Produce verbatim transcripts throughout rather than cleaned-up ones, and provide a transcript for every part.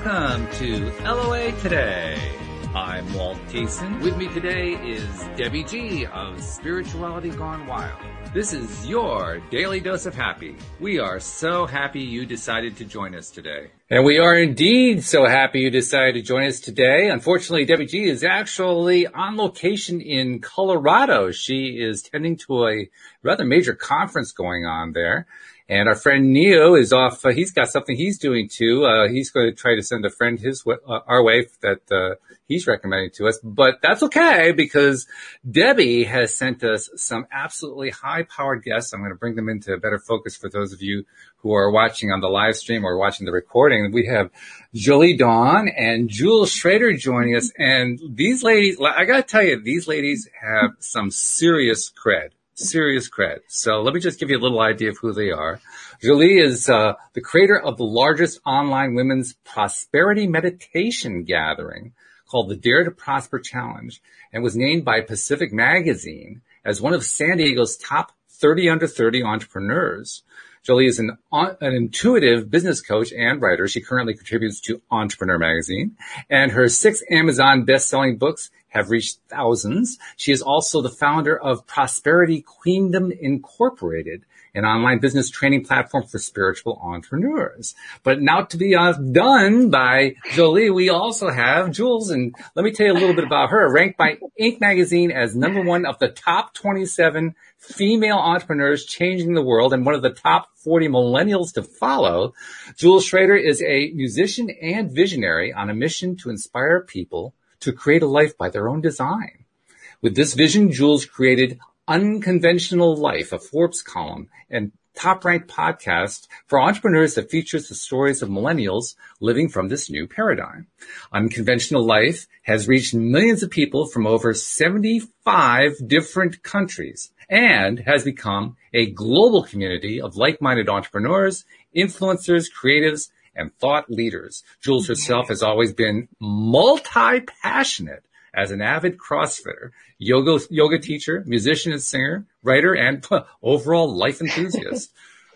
Welcome to L O A Today. I'm Walt Thiessen. With me today is Debbie G of Spirituality Gone Wild. This is your Daily Dose of Happy. We are so happy you decided to join us today. And we are indeed so happy you decided to join us today. Unfortunately, Debbie G is actually on location in Colorado. She is tending to a rather major conference going on there. And our friend Neo is off. Uh, he's got something he's doing too. Uh, he's going to try to send a friend his way, uh, our way that uh, he's recommending to us. But that's okay because Debbie has sent us some absolutely high-powered guests. I'm going to bring them into better focus for those of you who are watching on the live stream or watching the recording. We have Jolie Dawn and Jules Schrader joining us. And these ladies, I got to tell you, these ladies have some serious cred. Serious cred. So let me just give you a little idea of who they are. Jolie is uh, the creator of the largest online women's prosperity meditation gathering called the Dare to Prosper Challenge and was named by Pacific Magazine as one of San Diego's top thirty under thirty entrepreneurs. Jolie is an, an intuitive business coach and writer. She currently contributes to Entrepreneur Magazine, and her six Amazon best-selling books have reached thousands. She is also the founder of Prosperity Queendom Incorporated, an online business training platform for spiritual entrepreneurs. But now to be outdone by Jolie, we also have Jules. And let me tell you a little bit about her. Ranked by Inc. magazine as number one of the top twenty-seven female entrepreneurs changing the world and one of the top forty millennials to follow, Jules Schrader is a musician and visionary on a mission to inspire people to create a life by their own design. With this vision, Jules created Unconventional Life, a Forbes column and top-ranked podcast for entrepreneurs that features the stories of millennials living from this new paradigm. Unconventional Life has reached millions of people from over seventy-five different countries and has become a global community of like-minded entrepreneurs, influencers, creatives, and thought leaders. Jules herself has always been multi-passionate as an avid CrossFitter, yoga, yoga teacher, musician and singer, writer, and overall life enthusiast.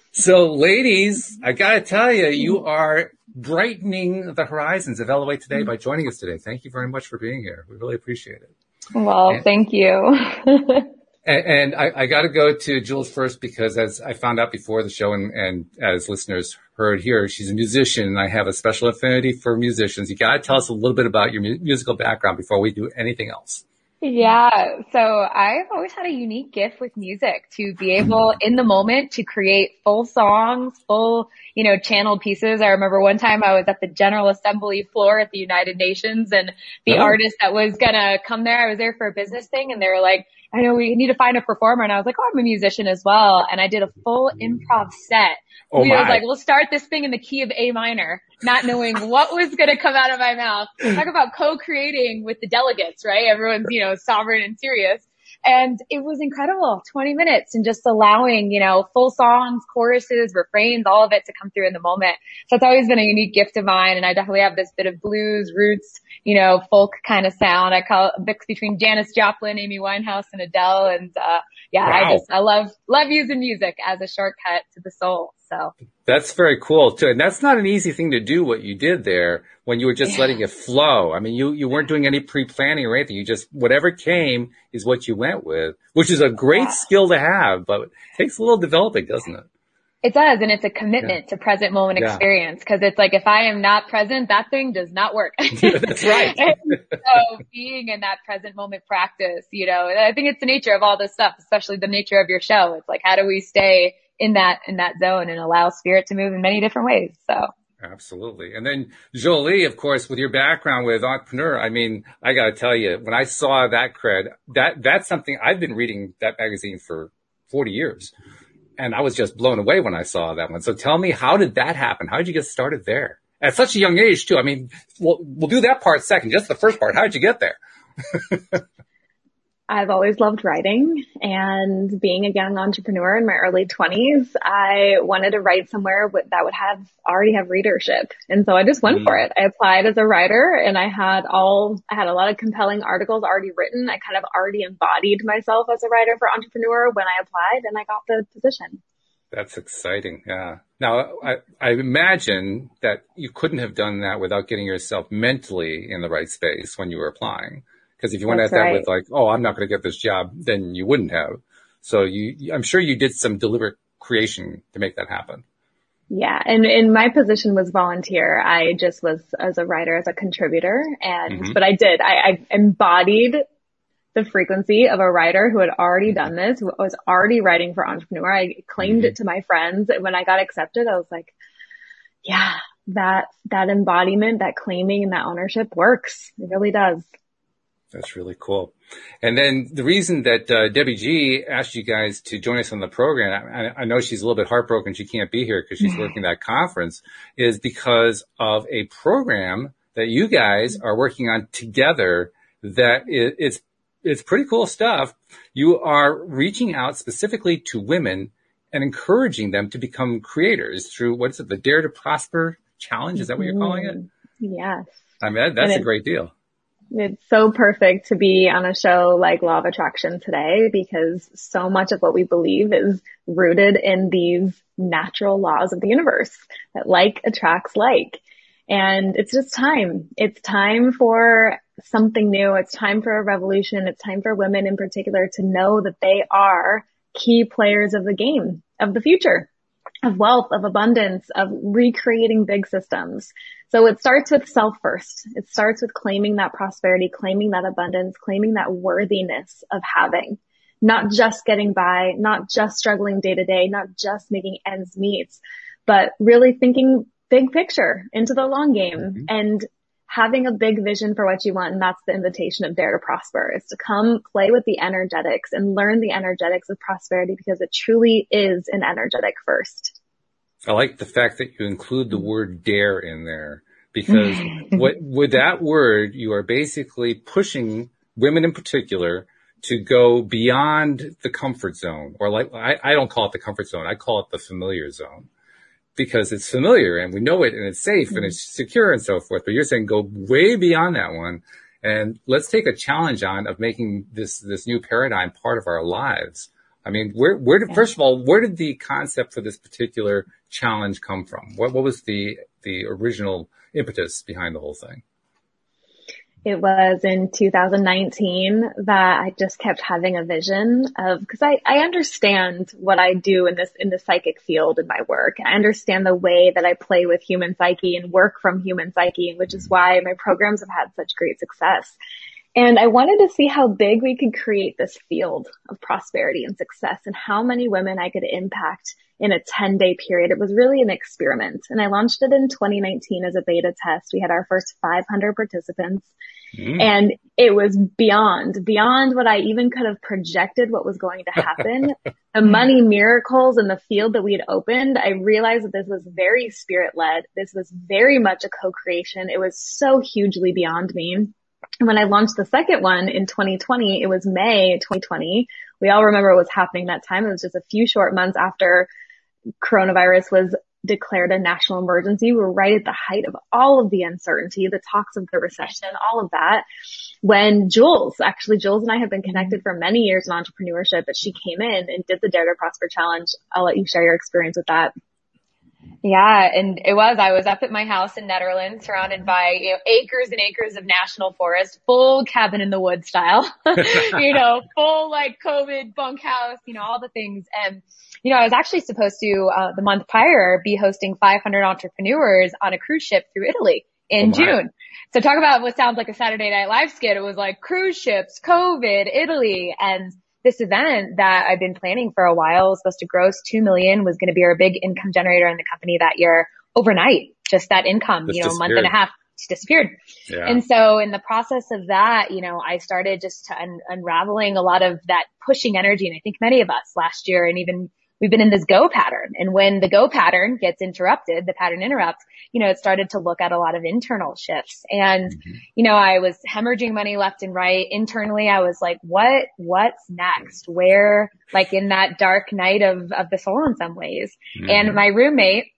So ladies, I gotta tell you, you are brightening the horizons of L O A Today by joining us today. Thank you very much for being here. We really appreciate it. Well, and, thank you. and and I, I gotta go to Jules first because as I found out before the show and, and as listeners heard here, she's a musician and I have a special affinity for musicians. You gotta tell us a little bit about your mu- musical background before we do anything else. Yeah. So I've always had a unique gift with music to be able in the moment to create full songs, full, you know, channeled pieces. I remember one time I was at the General Assembly floor at the United Nations and the oh. artist that was going to come there, I was there for a business thing and they were like, I know we need to find a performer. And I was like, oh, I'm a musician as well. And I did a full improv set. Oh I was like, we'll start this thing in the key of A minor, not knowing what was going to come out of my mouth. Talk about co-creating with the delegates, right? Everyone's, you know, sovereign and serious. And it was incredible. twenty minutes and just allowing, you know, full songs, choruses, refrains, all of it to come through in the moment. So it's always been a unique gift of mine. And I definitely have this bit of blues, roots, you know, folk kind of sound. I call it a mix between Janis Joplin, Amy Winehouse, and Adele. And, uh, yeah, wow. I just, I love, love using music as a shortcut to the soul. So that's very cool too. And that's not an easy thing to do what you did there when you were just yeah. letting it flow. I mean, you, you weren't doing any pre-planning or anything. You just, whatever came is what you went with, which is a great yeah. skill to have, but it takes a little developing, doesn't it? It does. And it's a commitment yeah. to present moment yeah. experience. Cause it's like, if I am not present, that thing does not work. That's right. So being in that present moment practice, you know, I think it's the nature of all this stuff, especially the nature of your show. It's like, how do we stay in that, in that zone and allow spirit to move in many different ways. So. Absolutely. And then Jolie, of course, with your background with Entrepreneur, I mean, I got to tell you, when I saw that cred, that, that's something I've been reading that magazine for forty years. And I was just blown away when I saw that one. So tell me, how did that happen? How did you get started there? At such a young age too. I mean, we'll, we'll do that part second, just the first part. How did you get there? I've always loved writing, and being a young entrepreneur in my early twenties, I wanted to write somewhere that would have already have readership. And so I just went mm. for it. I applied as a writer, and I had all, I had a lot of compelling articles already written. I kind of already embodied myself as a writer for Entrepreneur when I applied, and I got the position. That's exciting. Yeah. Now, I, I imagine that you couldn't have done that without getting yourself mentally in the right space when you were applying. Because if you went That's at that right. with like, oh, I'm not going to get this job, then you wouldn't have. So you, I'm sure you did some deliberate creation to make that happen. Yeah. And, and my position was volunteer. I just was as a writer, as a contributor. And, mm-hmm. but I did, I, I embodied the frequency of a writer who had already done this, who was already writing for Entrepreneur. I claimed mm-hmm. it to my friends. When I got accepted, I was like, yeah, that, that embodiment, that claiming and that ownership works. It really does. That's really cool. And then the reason that uh, Debbie G asked you guys to join us on the program, I, I know she's a little bit heartbroken she can't be here because she's working that conference, is because of a program that you guys are working on together that is, it's It's pretty cool stuff. You are reaching out specifically to women and encouraging them to become creators through, what is it, the Dare to Prosper Challenge? Is that what you're calling it? Yes. I mean, that's a great deal. It's so perfect to be on a show like Law of Attraction today, because so much of what we believe is rooted in these natural laws of the universe that like attracts like. And it's just time. It's time for something new. It's time for a revolution. It's time for women in particular to know that they are key players of the game, of the future, of wealth, of abundance, of recreating big systems. So it starts with self first. It starts with claiming that prosperity, claiming that abundance, claiming that worthiness of having, not just getting by, not just struggling day to day, not just making ends meet, but really thinking big picture into the long game mm-hmm. and having a big vision for what you want. And that's the invitation of Dare to Prosper, is to come play with the energetics and learn the energetics of prosperity, because it truly is an energetic first. I like the fact that you include the word dare in there, because what, with that word, you are basically pushing women in particular to go beyond the comfort zone, or like, I, I don't call it the comfort zone. I call it the familiar zone. Because it's familiar and we know it and it's safe mm-hmm. and it's secure and so forth. But you're saying go way beyond that one, and let's take a challenge on of making this, this new paradigm part of our lives. I mean, where, where did, yeah. first of all, where did the concept for this particular challenge come from? What, what was the, the original impetus behind the whole thing? It was in two thousand nineteen that I just kept having a vision of, because I, I understand what I do in this, in the psychic field in my work. I understand the way that I play with human psyche and work from human psyche, which is why my programs have had such great success. And I wanted to see how big we could create this field of prosperity and success, and how many women I could impact in a ten day period. It was really an experiment. And I launched it in twenty nineteen as a beta test. We had our first five hundred participants. Mm. And it was beyond, beyond what I even could have projected what was going to happen. The money miracles in the field that we had opened, I realized that this was very spirit led. This was very much a co-creation. It was so hugely beyond me. And when I launched the second one in twenty twenty, it was May twenty twenty. We all remember what was happening that time. It was just a few short months after coronavirus was declared a national emergency. We were right at the height of all of the uncertainty, the talks of the recession, all of that. When Jules, actually Jules and I have been connected for many years in entrepreneurship, but she came in and did the Dare to Prosper Challenge. I'll let you share your experience with that. Yeah, and it was, I was up at my house in Netherlands, surrounded by, you know, acres and acres of national forest, full cabin in the woods style, you know, full like COVID bunkhouse, you know, all the things. And, you know, I was actually supposed to, uh, the month prior be hosting five hundred entrepreneurs on a cruise ship through Italy in oh June. So talk about what sounds like a Saturday Night Live skit. It was like cruise ships, COVID, Italy, and this event that I've been planning for a while was supposed to gross two million, was going to be our big income generator in the company that year overnight. Just that income, just you know, a month and a half just disappeared. Yeah. And so in the process of that, you know, I started just to un- unraveling a lot of that pushing energy. And I think many of us last year, and even we've been in this go pattern. And when the go pattern gets interrupted, the pattern interrupts, you know, it started to look at a lot of internal shifts. And, mm-hmm. you know, I was hemorrhaging money left and right. Internally, I was like, what, what's next? Where, like in that dark night of, of the soul in some ways. Mm-hmm. And my roommate,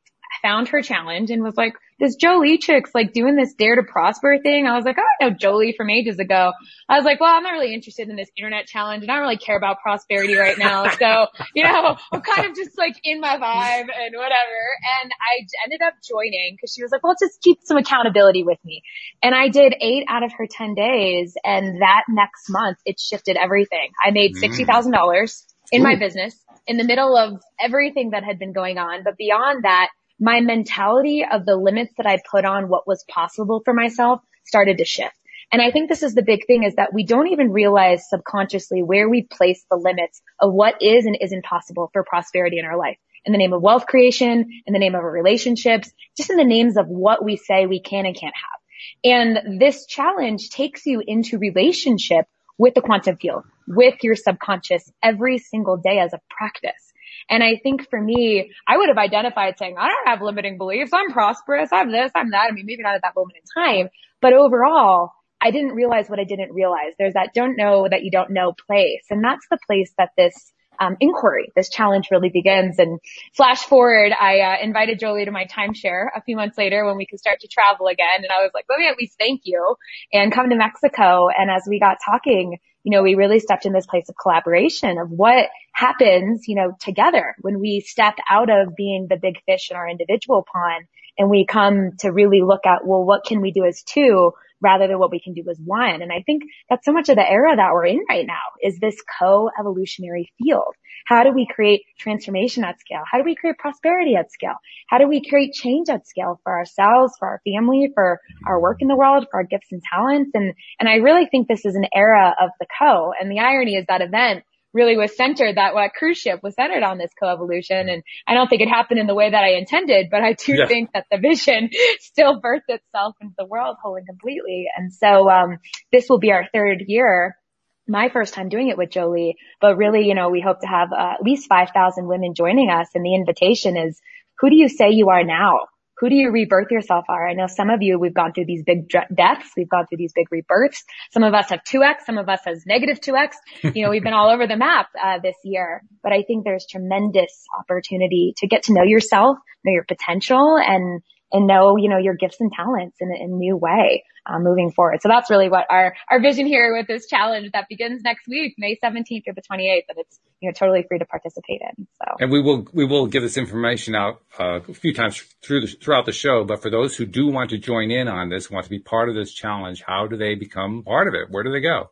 found her challenge and was like, this Jolie chick's like doing this Dare to Prosper thing. I was like, oh, I know Jolie from ages ago. I was like, well, I'm not really interested in this internet challenge and I don't really care about prosperity right now. So, you know, I'm kind of just like in my vibe and whatever. And I ended up joining because she was like, well, just keep some accountability with me. And I did eight out of her ten days. And that next month, it shifted everything. I made sixty thousand dollars in my business in the middle of everything that had been going on. But beyond that, my mentality of the limits that I put on what was possible for myself started to shift. And I think this is the big thing, is that we don't even realize subconsciously where we place the limits of what is and isn't possible for prosperity in our life. In the name of wealth creation, in the name of our relationships, just in the names of what we say we can and can't have. And this challenge takes you into relationship with the quantum field, with your subconscious every single day as a practice. And I think for me, I would have identified saying, I don't have limiting beliefs. I'm prosperous. I'm this, I'm that. I mean, maybe not at that moment in time, but overall, I didn't realize what I didn't realize. There's that don't know that you don't know place. And that's the place that this um, inquiry, this challenge really begins. And flash forward, I uh, invited Jolie to my timeshare a few months later when we could start to travel again. And I was like, let me at least thank you and come to Mexico. And as we got talking, you know, we really stepped in this place of collaboration of what happens, you know, together when we step out of being the big fish in our individual pond and we come to really look at, well, what can we do as two rather than what we can do as one? And I think that's so much of the era that we're in right now is this co-evolutionary field. How do we create transformation at scale? How do we create prosperity at scale? How do we create change at scale for ourselves, for our family, for our work in the world, for our gifts and talents? And, and I really think this is an era of the co. And the irony is that event really was centered, that what cruise ship was centered on this co-evolution. And I don't think it happened in the way that I intended, but I do yeah. think that the vision still birthed itself into the world wholly and completely. And so, um, this will be our third year, my first time doing it with Jolie, but really, you know, we hope to have uh, at least five thousand women joining us. And the invitation is, who do you say you are now? Who do you rebirth yourself are? I know some of you, we've gone through these big deaths. We've gone through these big rebirths. Some of us have two X. Some of us has negative two X. You know, we've been all over the map, uh, this year, but I think there's tremendous opportunity to get to know yourself, know your potential, and, and know, you know, your gifts and talents in a, in a new way, uh, moving forward. So that's really what our, our vision here with this challenge that begins next week, May seventeenth through the twenty-eighth, and it's, you know, totally free to participate in. So. And we will, we will give this information out, uh, a few times through the, throughout the show. But for those who do want to join in on this, want to be part of this challenge, how do they become part of it? Where do they go?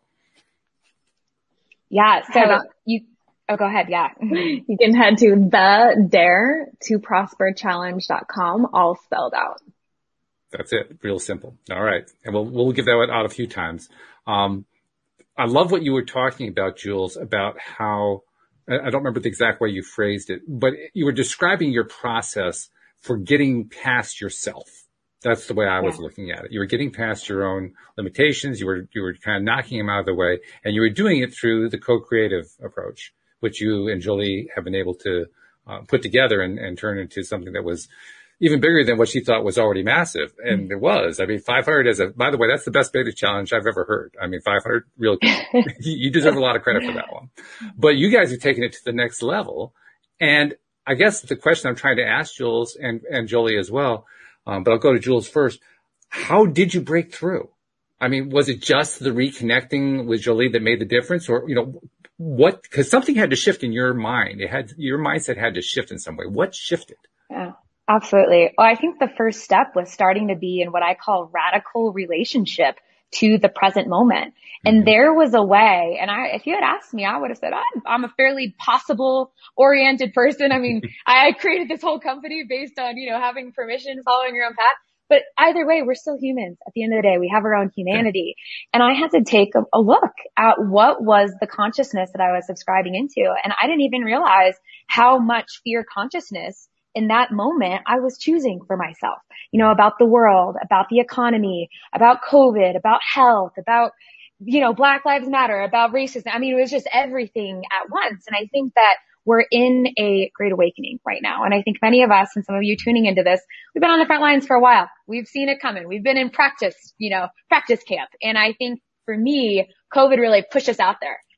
Yeah. So you, oh, go ahead. Yeah. You can head to the dare to prosper challenge dot com, all spelled out. That's it. Real simple. All right. And we'll, we'll give that out a few times. Um, I love what you were talking about, Jules, about how, I don't remember the exact way you phrased it, but you were describing your process for getting past yourself. That's the way I was yeah. looking at it. You were getting past your own limitations. You were, you were kind of knocking them out of the way, and you were doing it through the co-creative approach, which you and Jolie have been able to uh, put together and, and turn into something that was even bigger than what she thought was already massive. And mm-hmm. it was. I mean, five hundred is a, by the way, that's the best beta challenge I've ever heard. I mean, five hundred, real, you deserve a lot of credit for that one. But you guys have taken it to the next level. And I guess the question I'm trying to ask Jules and, and Jolie as well, um, but I'll go to Jules first. How did you break through? I mean, was it just the reconnecting with Jolie that made the difference? Or, you know, what, cause something had to shift in your mind. It had, your mindset had to shift in some way. What shifted? Yeah. Absolutely. Well, I think the first step was starting to be in what I call radical relationship to the present moment. And mm-hmm. there was a way, and I, if you had asked me, I would have said, I'm, I'm a fairly possible oriented person. I mean, I created this whole company based on, you know, having permission, following your own path. But either way, we're still humans. At the end of the day, we have our own humanity. And I had to take a, a look at what was the consciousness that I was subscribing into. And I didn't even realize how much fear consciousness in that moment I was choosing for myself, you know, about the world, about the economy, about COVID, about health, about, you know, Black Lives Matter, about racism. I mean, it was just everything at once. And I think that we're in a great awakening right now. And I think many of us, and some of you tuning into this, we've been on the front lines for a while. We've seen it coming. We've been in practice, you know, practice camp. And I think for me, COVID really pushed us out there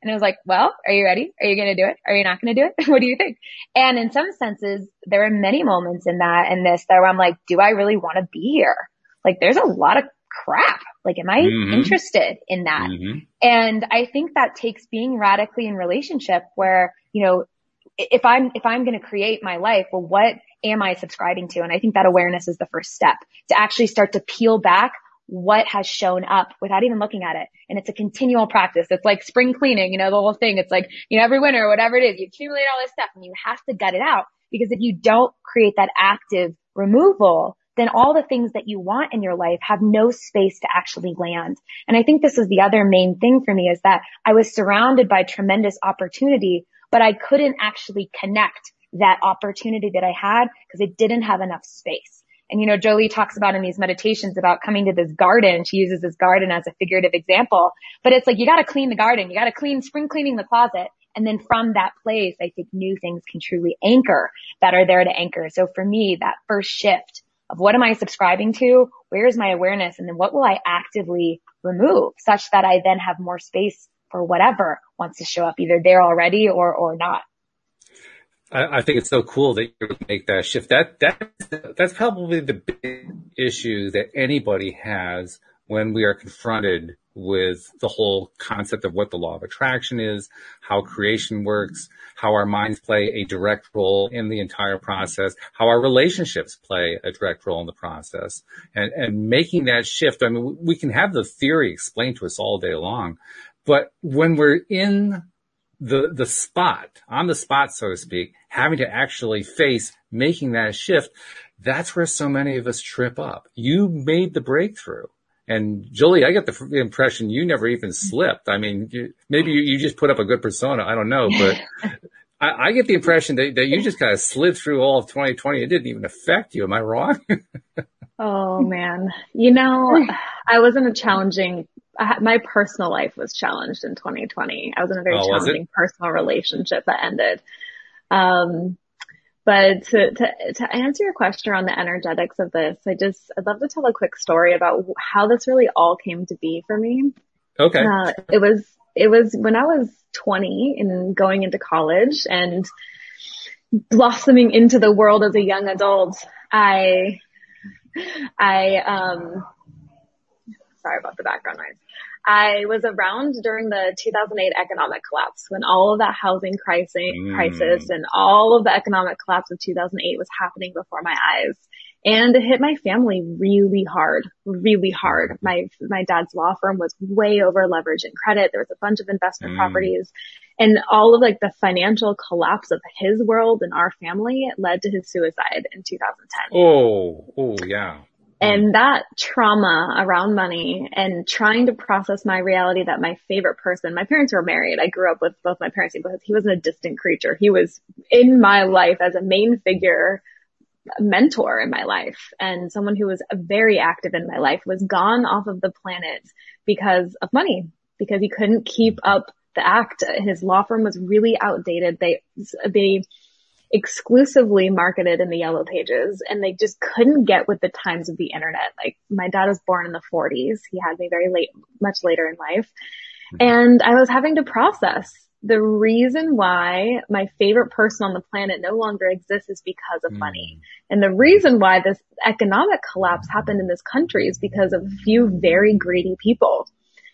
And it was like, well, are you ready? Are you going to do it? Are you not going to do it? What do you think? And in some senses, there are many moments in that and this that where I'm like, do I really want to be here? Like there's a lot of crap. Like, am I mm-hmm. interested in that? Mm-hmm. And I think that takes being radically in relationship where, you know, if I'm, if I'm going to create my life, well, what am I subscribing to? And I think that awareness is the first step to actually start to peel back what has shown up without even looking at it. And it's a continual practice. It's like spring cleaning, you know, the whole thing. It's like, you know, every winter or whatever it is, you accumulate all this stuff and you have to gut it out, because if you don't create that active removal, then all the things that you want in your life have no space to actually land. And I think this is the other main thing for me, is that I was surrounded by tremendous opportunity, but I couldn't actually connect that opportunity that I had because it didn't have enough space. And, you know, Jolie talks about in these meditations about coming to this garden. She uses this garden as a figurative example, but it's like, you got to clean the garden. You got to clean, spring cleaning the closet. And then from that place, I think new things can truly anchor that are there to anchor. So for me, that first shift of what am I subscribing to? Where is my awareness? And then what will I actively remove such that I then have more space for whatever wants to show up, either there already or, or not. I, I think it's so cool that you make that shift. That, that, that's probably the big issue that anybody has when we are confronted with the whole concept of what the law of attraction is, how creation works, how our minds play a direct role in the entire process, how our relationships play a direct role in the process, and, and making that shift. I mean, we can have the theory explained to us all day long, but when we're in the, the spot, on the spot, so to speak, having to actually face making that shift, that's where so many of us trip up. You made the breakthrough. And Jolie, I get the impression you never even slipped. I mean, you, maybe you, you just put up a good persona. I don't know, but I, I get the impression that, that you just kind of slid through all of twenty twenty. It didn't even affect you. Am I wrong? Oh man. You know, I was in a challenging, I, my personal life was challenged in twenty twenty. I was in a very oh, challenging personal relationship that ended. Um, But to, to, to answer your question around the energetics of this, I just, I'd love to tell a quick story about how this really all came to be for me. Okay. Uh, it was, it was when I was twenty and going into college and blossoming into the world as a young adult. I, I, um, sorry about the background noise. I was around during the two thousand eight economic collapse when all of that housing crisis, mm. crisis and all of the economic collapse of two thousand eight was happening before my eyes. And it hit my family really hard, really hard. My, my dad's law firm was way over leveraged in credit. There was a bunch of investment mm. properties, and all of like the financial collapse of his world and our family led to his suicide in two thousand ten. Oh, oh yeah. And that trauma around money and trying to process my reality that my favorite person, my parents were married. I grew up with both my parents, but he wasn't a distant creature. He was in my life as a main figure, mentor in my life, and someone who was very active in my life was gone off of the planet because of money, because he couldn't keep up the act. His law firm was really outdated. They, they, exclusively marketed in the yellow pages, and they just couldn't get with the times of the internet. Like, my dad was born in the forties. He had me very late, much later in life. And I was having to process the reason why my favorite person on the planet no longer exists is because of money. And the reason why this economic collapse happened in this country is because of a few very greedy people.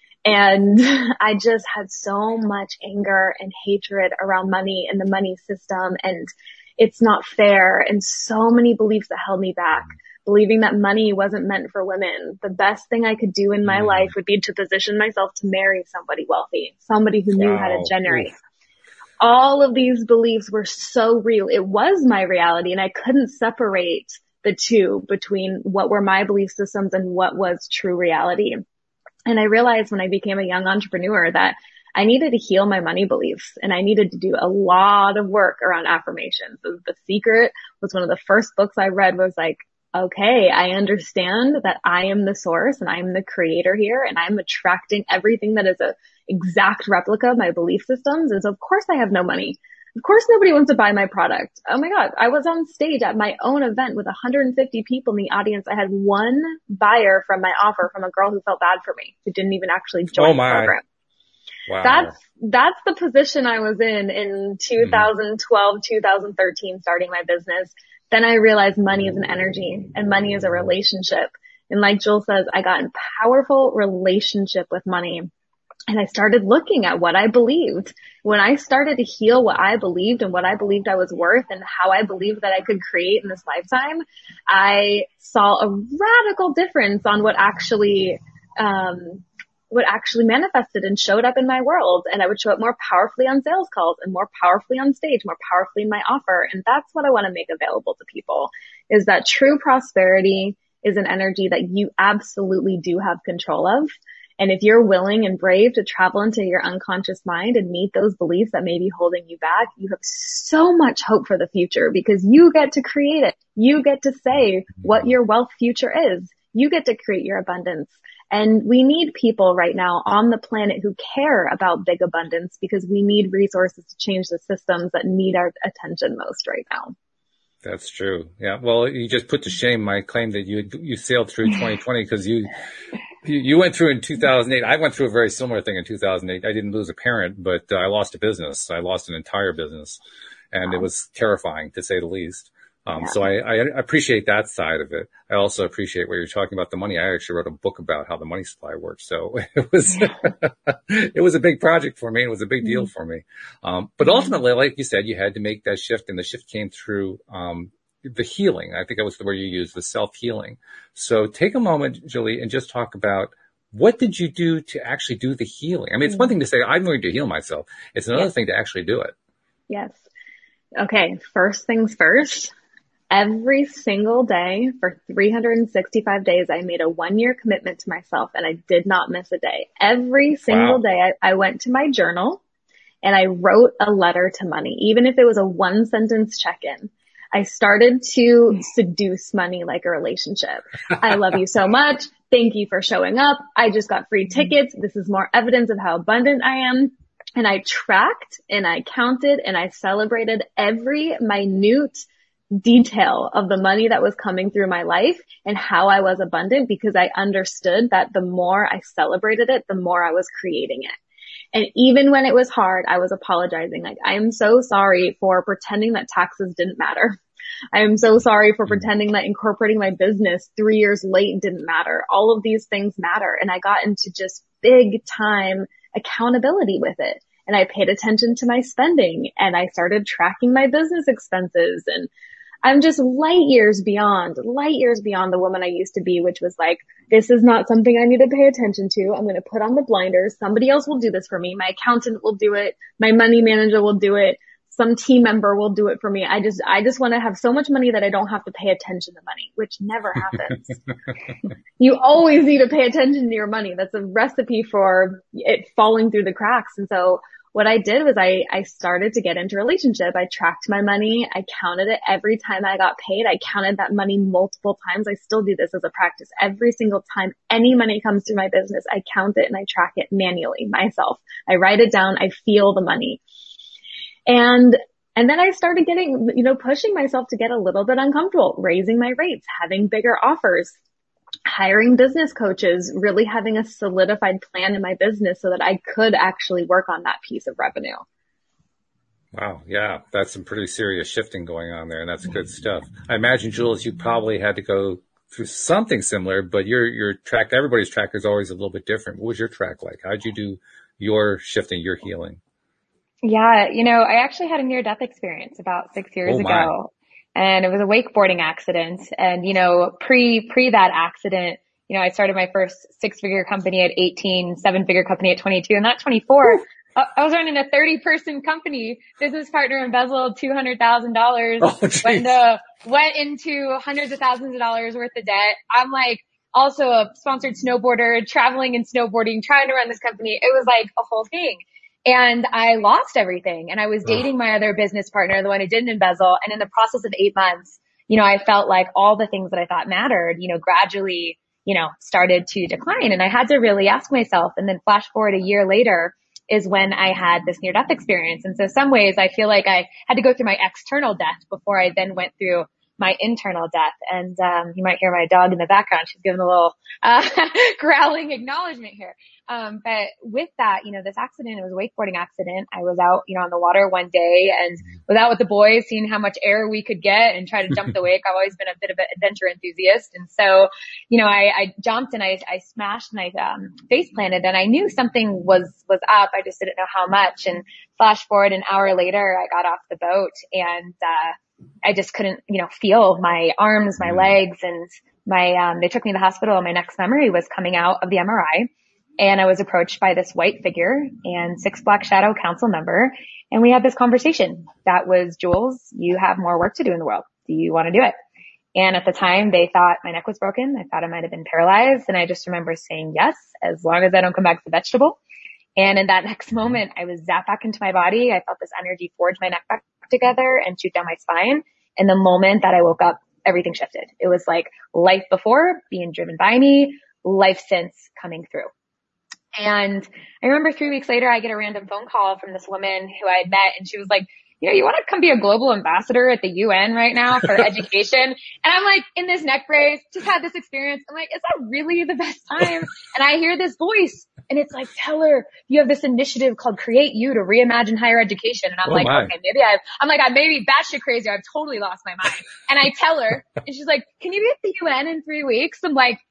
And I just had so much anger and hatred around money and the money system, and it's not fair, and so many beliefs that held me back, believing that money wasn't meant for women. The best thing I could do in my life would be to position myself to marry somebody wealthy, somebody who knew wow. how to generate. Oof. All of these beliefs were so real. It was my reality, and I couldn't separate the two between what were my belief systems and what was true reality. And I realized when I became a young entrepreneur that I needed to heal my money beliefs, and I needed to do a lot of work around affirmations. The Secret was one of the first books I read. Was like, okay, I understand that I am the source and I'm the creator here, and I'm attracting everything that is a exact replica of my belief systems. And so of course I have no money. Of course nobody wants to buy my product. Oh my God. I was on stage at my own event with one hundred fifty people in the audience. I had one buyer from my offer from a girl who felt bad for me, who didn't even actually join oh my. the program. Wow. That's, that's the position I was in in two thousand twelve, mm-hmm. two thousand thirteen, starting my business. Then I realized money is an energy and money is a relationship. And like Jewel says, I got in powerful relationship with money. And I started looking at what I believed. When I started to heal what I believed and what I believed I was worth and how I believed that I could create in this lifetime, I saw a radical difference on what actually, um, what actually manifested and showed up in my world. And I would show up more powerfully on sales calls and more powerfully on stage, more powerfully in my offer. And that's what I want to make available to people, is that true prosperity is an energy that you absolutely do have control of. And if you're willing and brave to travel into your unconscious mind and meet those beliefs that may be holding you back, you have so much hope for the future because you get to create it. You get to say what your wealth future is. You get to create your abundance. And we need people right now on the planet who care about big abundance because we need resources to change the systems that need our attention most right now. That's true. Yeah. Well, you just put to shame my claim that you you sailed through twenty twenty because you, you you went through in two thousand eight. I went through a very similar thing in two thousand eight. I didn't lose a parent, but uh, I lost a business. I lost an entire business, and wow. It was terrifying to say the least. Um, yeah. So I, I appreciate that side of it. I also appreciate what you're talking about the money. I actually wrote a book about how the money supply works. So it was, it was a big project for me. It was a big deal for me. Um, but ultimately, like you said, you had to make that shift and the shift came through, um, the healing. I think that was the word you used, the self-healing. So take a moment, Julie, and just talk about what did you do to actually do the healing? I mean, it's one thing to say, I'm going to heal myself. It's another yes. thing to actually do it. Yes. Okay. First things first. Every single day for three hundred sixty-five days, I made a one-year commitment to myself and I did not miss a day. Every single wow. day I, I went to my journal and I wrote a letter to money, even if it was a one sentence check-in. I started to seduce money like a relationship. I love you so much. Thank you for showing up. I just got free tickets. This is more evidence of how abundant I am. And I tracked and I counted and I celebrated every minute detail of the money that was coming through my life and how I was abundant because I understood that the more I celebrated it, the more I was creating it. And even when it was hard, I was apologizing. Like, I am so sorry for pretending that taxes didn't matter. I am so sorry for pretending that incorporating my business three years late didn't matter. All of these things matter. And I got into just big time accountability with it. And I paid attention to my spending and I started tracking my business expenses. And I'm just light years beyond, light years beyond the woman I used to be, which was like, this is not something I need to pay attention to. I'm going to put on the blinders. Somebody else will do this for me. My accountant will do it. My money manager will do it. Some team member will do it for me. I just, I just want to have so much money that I don't have to pay attention to money, which never happens. You always need to pay attention to your money. That's a recipe for it falling through the cracks. And so what I did was I, I started to get into a relationship. I tracked my money. I counted it every time I got paid. I counted that money multiple times. I still do this as a practice. Every single time any money comes through my business, I count it and I track it manually myself. I write it down. I feel the money. And, and then I started getting, you know, pushing myself to get a little bit uncomfortable, raising my rates, having bigger offers, hiring business coaches, really having a solidified plan in my business so that I could actually work on that piece of revenue. Wow. Yeah. That's some pretty serious shifting going on there. And that's good stuff. I imagine, Jules, you probably had to go through something similar, but your, your track, everybody's track is always a little bit different. What was your track like? How'd you do your shifting, your healing? Yeah. You know, I actually had a near death experience about six years oh my. ago. And it was a wakeboarding accident. And, you know, pre, pre that accident, you know, I started my first six figure company at eighteen, seven figure company at twenty-two, and not twenty-four. I, I was running a thirty person company. Business partner embezzled two hundred thousand dollars. Oh, went into, went into hundreds of thousands of dollars worth of debt. I'm like also a sponsored snowboarder, traveling and snowboarding, trying to run this company. It was like a whole thing. And I lost everything. And I was dating my other business partner, the one who didn't embezzle. And in the process of eight months, you know, I felt like all the things that I thought mattered, you know, gradually, you know, started to decline. And I had to really ask myself. And then flash forward a year later is when I had this near death experience. And so some ways I feel like I had to go through my external death before I then went through my internal death. And, um, you might hear my dog in the background. She's giving a little, uh, growling acknowledgement here. Um, but with that, you know, this accident, it was a wakeboarding accident. I was out, you know, on the water one day and was out with the boys, seeing how much air we could get and try to jump the wake. I've always been a bit of an adventure enthusiast. And so, you know, I, I jumped and I, I smashed and I, um, face planted, and I knew something was, was up. I just didn't know how much. And flash forward an hour later, I got off the boat and, uh, I just couldn't, you know, feel my arms, my legs, and my, um, they took me to the hospital, and my next memory was coming out of the M R I. And I was approached by this white figure and Six Black Shadow Council member. And we had this conversation that was, Jules, you have more work to do in the world. Do you want to do it? And at the time they thought my neck was broken. I thought I might have been paralyzed. And I just remember saying yes, as long as I don't come back to vegetable. And in that next moment, I was zapped back into my body. I felt this energy forge my neck back together and shoot down my spine. And the moment that I woke up, everything shifted. It was like life before being driven by me, life since coming through. And I remember three weeks later, I get a random phone call from this woman who I had met, and she was like, you know, you want to come be a global ambassador at the U N right now for education? And I'm like, in this neck brace, just had this experience. I'm like, is that really the best time? And I hear this voice, and it's like, tell her you have this initiative called Create You to reimagine higher education. And I'm Oh like, my. okay, maybe I've, I'm like, I may be batshit crazy. I've totally lost my mind. And I tell her, and she's like, can you be at the U N in three weeks? I'm like,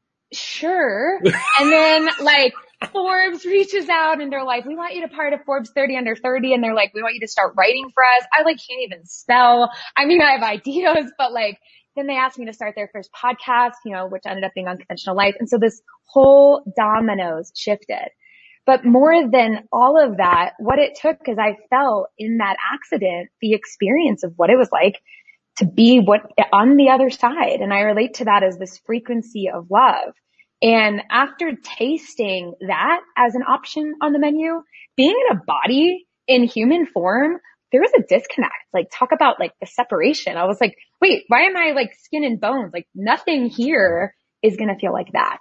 sure. And then like, Forbes reaches out and they're like, we want you to part of Forbes thirty under thirty. And they're like, we want you to start writing for us. I like can't even spell. I mean, I have ideas, but like, then they asked me to start their first podcast, you know, which ended up being Unconventional Life. And so this whole dominoes shifted. But more than all of that, what it took is I felt in that accident, the experience of what it was like to be what on the other side. And I relate to that as this frequency of love. And after tasting that as an option on the menu, being in a body in human form, there was a disconnect. Like talk about like the separation. I was like, wait, why am I like skin and bones? Like nothing here is going to feel like that.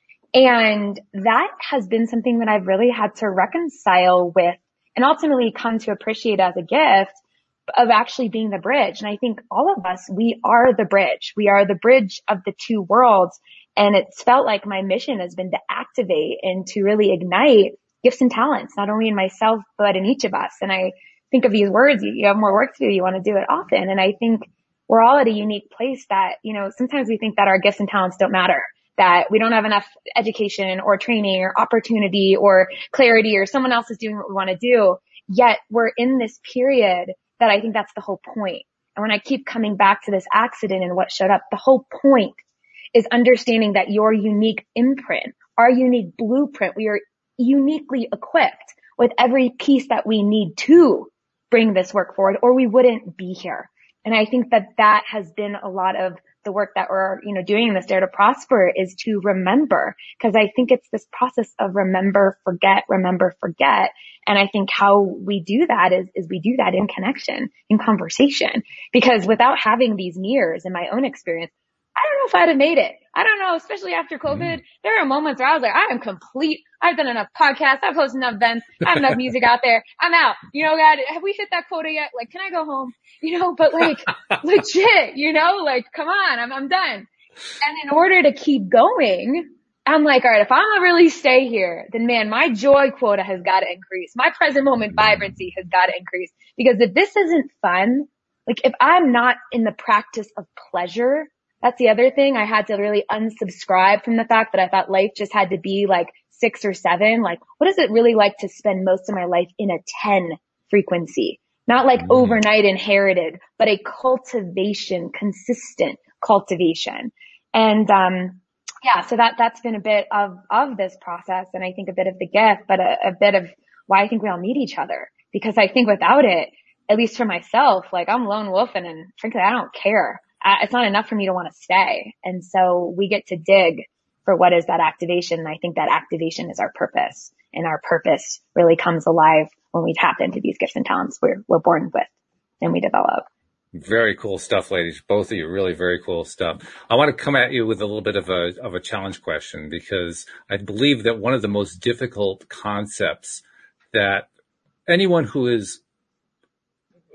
And that has been something that I've really had to reconcile with and ultimately come to appreciate as a gift of actually being the bridge. And I think all of us, we are the bridge. We are the bridge of the two worlds. And it's felt like my mission has been to activate and to really ignite gifts and talents, not only in myself, but in each of us. And I think of these words, you, you have more work to do. You want to do it often. And I think we're all at a unique place that, you know, sometimes we think that our gifts and talents don't matter, that we don't have enough education or training or opportunity or clarity, or someone else is doing what we want to do. Yet we're in this period that I think that's the whole point. And when I keep coming back to this accident and what showed up, the whole point is understanding that your unique imprint, our unique blueprint, we are uniquely equipped with every piece that we need to bring this work forward, or we wouldn't be here. And I think that that has been a lot of the work that we're, you know, doing in this Dare to Prosper, is to remember, because I think it's this process of remember, forget, remember, forget. And I think how we do that is, is we do that in connection, in conversation, because without having these mirrors in my own experience, I don't know if I'd have made it. I don't know, especially after COVID. There are moments where I was like, I am complete. I've done enough podcasts. I've hosted enough events. I have enough music out there. I'm out. You know, God, have we hit that quota yet? Like, can I go home? You know, but like, legit, you know, like, come on, I'm, I'm done. And in order to keep going, I'm like, all right, if I'm gonna really stay here, then man, my joy quota has got to increase. My present moment vibrancy has got to increase. Because if this isn't fun, like if I'm not in the practice of pleasure, that's the other thing. I had to really unsubscribe from the fact that I thought life just had to be like six or seven. Like, what is it really like to spend most of my life in a ten frequency? Not like overnight inherited, but a cultivation, consistent cultivation. And, um, yeah, so that, that's been a bit of, of this process. And I think a bit of the gift, but a, a bit of why I think we all need each other. Because I think without it, at least for myself, like I'm lone wolfing, and frankly, I don't care. I, it's not enough for me to want to stay. And so we get to dig for what is that activation. And I think that activation is our purpose, and our purpose really comes alive when we tap into these gifts and talents we're, we're born with and we develop. Very cool stuff, ladies. Both of you, really very cool stuff. I want to come at you with a little bit of a, of a challenge question, because I believe that one of the most difficult concepts that anyone who is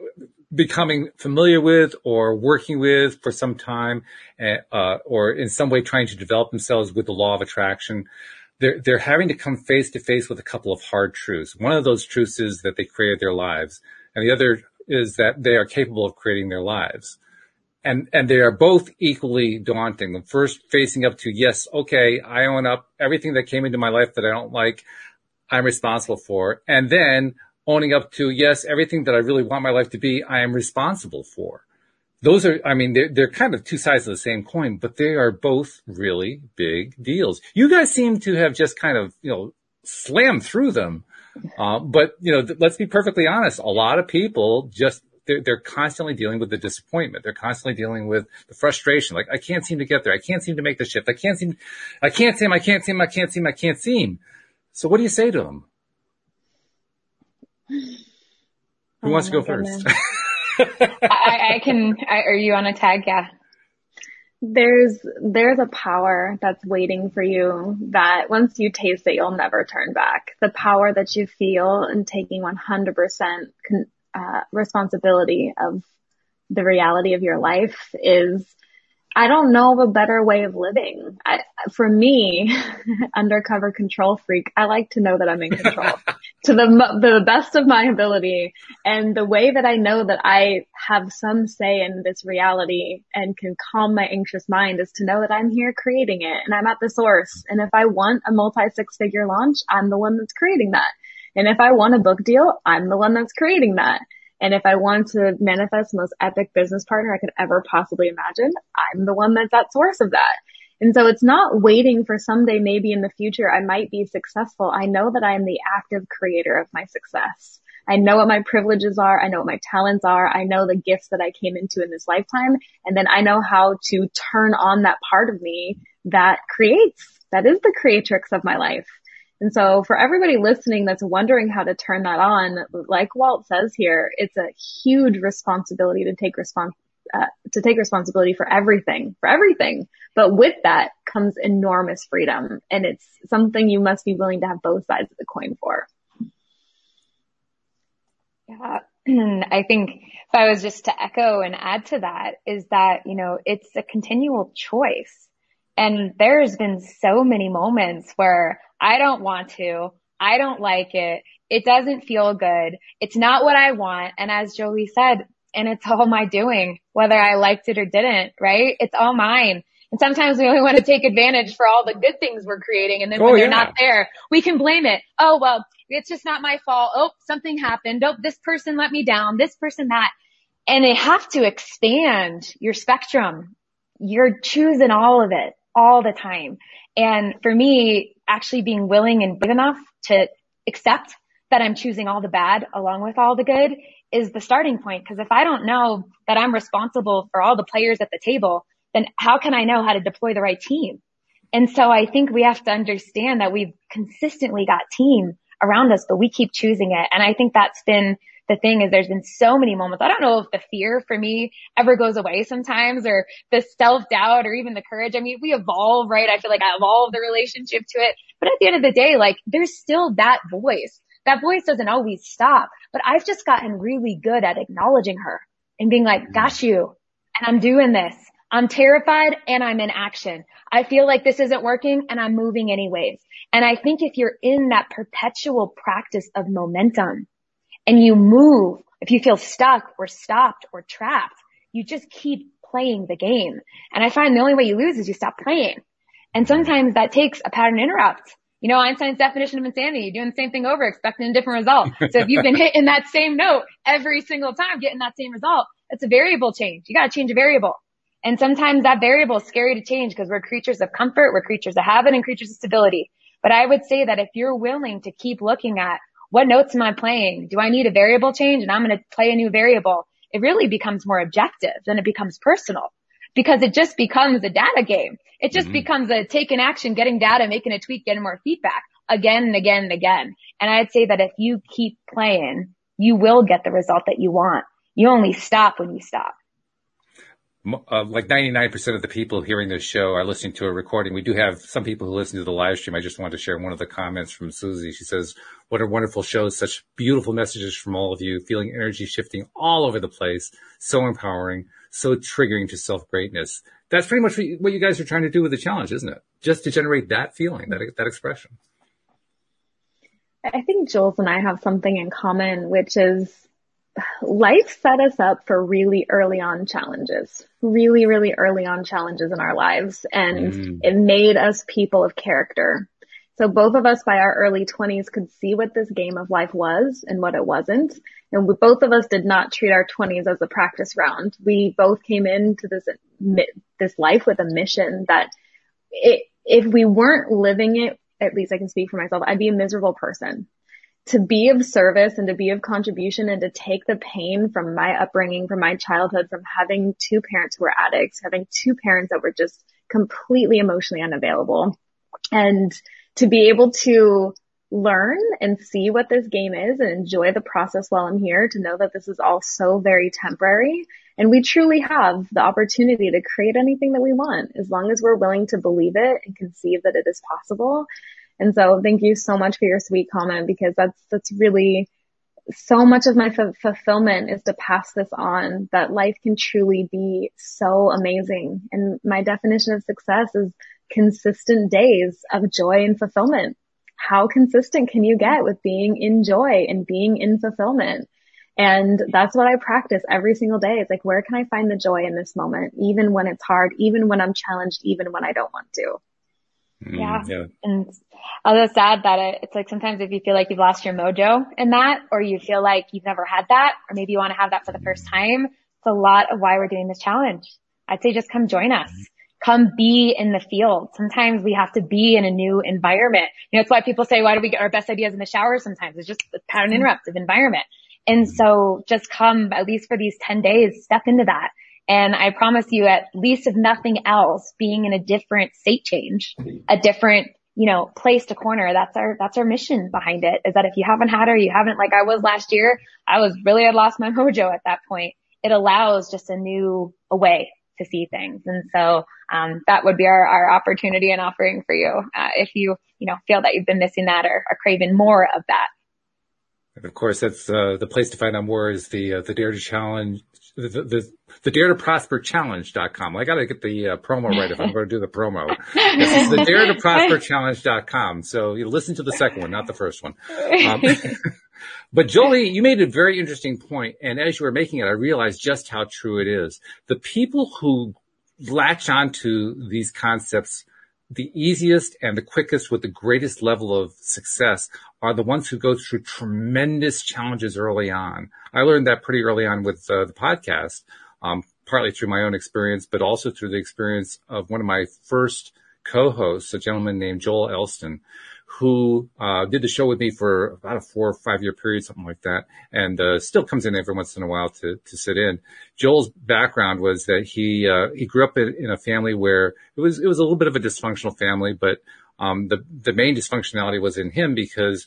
becoming familiar with or working with for some time, uh, or in some way trying to develop themselves with the law of attraction, they're, they're having to come face to face with a couple of hard truths. One of those truths is that they created their lives, and the other is that they are capable of creating their lives. And, and they are both equally daunting. The first facing up to, yes, okay, I own up everything that came into my life that I don't like, I'm responsible for. And then owning up to, yes, everything that I really want my life to be, I am responsible for. Those are, I mean, they're, they're kind of two sides of the same coin, but they are both really big deals. You guys seem to have just kind of, you know, slammed through them. Uh, but, you know, th- let's be perfectly honest. A lot of people just, they're, they're constantly dealing with the disappointment. They're constantly dealing with the frustration. Like, I can't seem to get there. I can't seem to make the shift. I can't seem, I can't seem, I can't seem, I can't seem, I can't seem. So what do you say to them? Who oh, wants to go first? I, I can, I, are you on a tag? Yeah. There's, there's a power that's waiting for you that once you taste it, you'll never turn back. The power that you feel in taking one hundred percent con, uh, responsibility of the reality of your life is, I don't know of a better way of living. I, for me, undercover control freak, I like to know that I'm in control to the, the best of my ability. And the way that I know that I have some say in this reality and can calm my anxious mind is to know that I'm here creating it and I'm at the source. And if I want a multi six figure launch, I'm the one that's creating that. And if I want a book deal, I'm the one that's creating that. And if I want to manifest the most epic business partner I could ever possibly imagine, I'm the one that's at source of that. And so it's not waiting for someday, maybe in the future, I might be successful. I know that I am the active creator of my success. I know what my privileges are. I know what my talents are. I know the gifts that I came into in this lifetime. And then I know how to turn on that part of me that creates, that is the creatrix of my life. And so for everybody listening that's wondering how to turn that on, like Walt says here, it's a huge responsibility to take respons- uh, to take responsibility for everything, for everything. But with that comes enormous freedom. And it's something you must be willing to have both sides of the coin for. Yeah. I think if I was just to echo and add to that is that, you know, it's a continual choice. And there's been so many moments where I don't want to, I don't like it, it doesn't feel good, it's not what I want. And as Jolie said, and it's all my doing, whether I liked it or didn't, right? It's all mine. And sometimes we only want to take advantage for all the good things we're creating. And then when oh, they're yeah. not there, we can blame it. Oh, well, it's just not my fault. Oh, something happened. Oh, this person let me down, this person that. And they have to expand your spectrum. You're choosing all of it all the time. And for me, actually being willing and big enough to accept that I'm choosing all the bad along with all the good is the starting point. Because if I don't know that I'm responsible for all the players at the table, then how can I know how to deploy the right team? And so I think we have to understand that we've consistently got team around us, but we keep choosing it. And I think that's been the thing is there's been so many moments. I don't know if the fear for me ever goes away sometimes or the self-doubt or even the courage. I mean, we evolve, right? I feel like I evolve the relationship to it. But at the end of the day, like there's still that voice. That voice doesn't always stop, but I've just gotten really good at acknowledging her and being like, got you. And I'm doing this. I'm terrified and I'm in action. I feel like this isn't working and I'm moving anyways. And I think if you're in that perpetual practice of momentum, and you move, if you feel stuck or stopped or trapped, you just keep playing the game. And I find the only way you lose is you stop playing. And sometimes that takes a pattern interrupt. You know, Einstein's definition of insanity, you're doing the same thing over, expecting a different result. So if you've been hitting that same note every single time, getting that same result, it's a variable change. You got to change a variable. And sometimes that variable is scary to change because we're creatures of comfort, we're creatures of habit, and creatures of stability. But I would say that if you're willing to keep looking at what notes am I playing? Do I need a variable change? And I'm going to play a new variable. It really becomes more objective than it becomes personal because it just becomes a data game. It just mm-hmm. becomes a taking action, getting data, making a tweak, getting more feedback again and again and again. And I'd say that if you keep playing, you will get the result that you want. You only stop when you stop. uh, like ninety-nine percent of the people hearing this show are listening to a recording. We do have some people who listen to the live stream. I just wanted to share one of the comments from Susie. She says, what a wonderful show. Such beautiful messages from all of you, feeling energy shifting all over the place. So empowering, so triggering to self-greatness. That's pretty much what you guys are trying to do with the challenge, isn't it? Just to generate that feeling, that, that expression. I think Jules and I have something in common, which is life set us up for really early on challenges, really, really early on challenges in our lives. And mm. it made us people of character. So both of us by our early twenties could see what this game of life was and what it wasn't. And we, both of us did not treat our twenties as a practice round. We both came into this, this life with a mission that it, if we weren't living it, at least I can speak for myself, I'd be a miserable person. To be of service and to be of contribution and to take the pain from my upbringing, from my childhood, from having two parents who were addicts, having two parents that were just completely emotionally unavailable, and to be able to learn and see what this game is and enjoy the process while I'm here, to know that this is all so very temporary. And we truly have the opportunity to create anything that we want, as long as we're willing to believe it and conceive that it is possible. And so thank you so much for your sweet comment, because that's, that's really so much of my f- fulfillment is to pass this on, that life can truly be so amazing. And my definition of success is consistent days of joy and fulfillment. How consistent can you get with being in joy and being in fulfillment? And that's what I practice every single day. It's like, where can I find the joy in this moment? Even when it's hard, even when I'm challenged, even when I don't want to. Mm, yeah. yeah. And although sad that it, it's like sometimes if you feel like you've lost your mojo in that, or you feel like you've never had that, or maybe you want to have that for the first time, it's a lot of why we're doing this challenge. I'd say just come join us. Come be in the field. Sometimes we have to be in a new environment. You know, it's why people say, why do we get our best ideas in the shower sometimes? It's just a pattern interruptive environment. And so just come, at least for these ten days, step into that. And I promise you, at least if nothing else, being in a different state change, a different, you know, place to corner, that's our, that's our mission behind it, is that if you haven't had her, you haven't, like I was last year, I was really, had lost my mojo at that point. It allows just a new, a way to see things. And so, um, that would be our, our opportunity and offering for you. Uh, if you, you know, feel that you've been missing that or are craving more of that. And of course, that's, uh, the place to find out more is the, uh, the Dare to Challenge, the, the, the Dare to Prosper Challenge dot com. I got to get the uh, promo right if I'm going to do the promo. This is the Dare to Prosper Challenge dot com. So you listen to the second one, not the first one. Um, but Jolie, you made a very interesting point, and as you were making it, I realized just how true it is. The people who latch onto these concepts the easiest and the quickest with the greatest level of success are the ones who go through tremendous challenges early on. I learned that pretty early on with uh, the podcast, um, partly through my own experience, but also through the experience of one of my first co-hosts, a gentleman named Joel Elston, who uh did the show with me for about a four or five year period, something like that, and uh still comes in every once in a while to to sit in. Joel's background was that he uh he grew up in, in a family where it was it was a little bit of a dysfunctional family, but um the the main dysfunctionality was in him because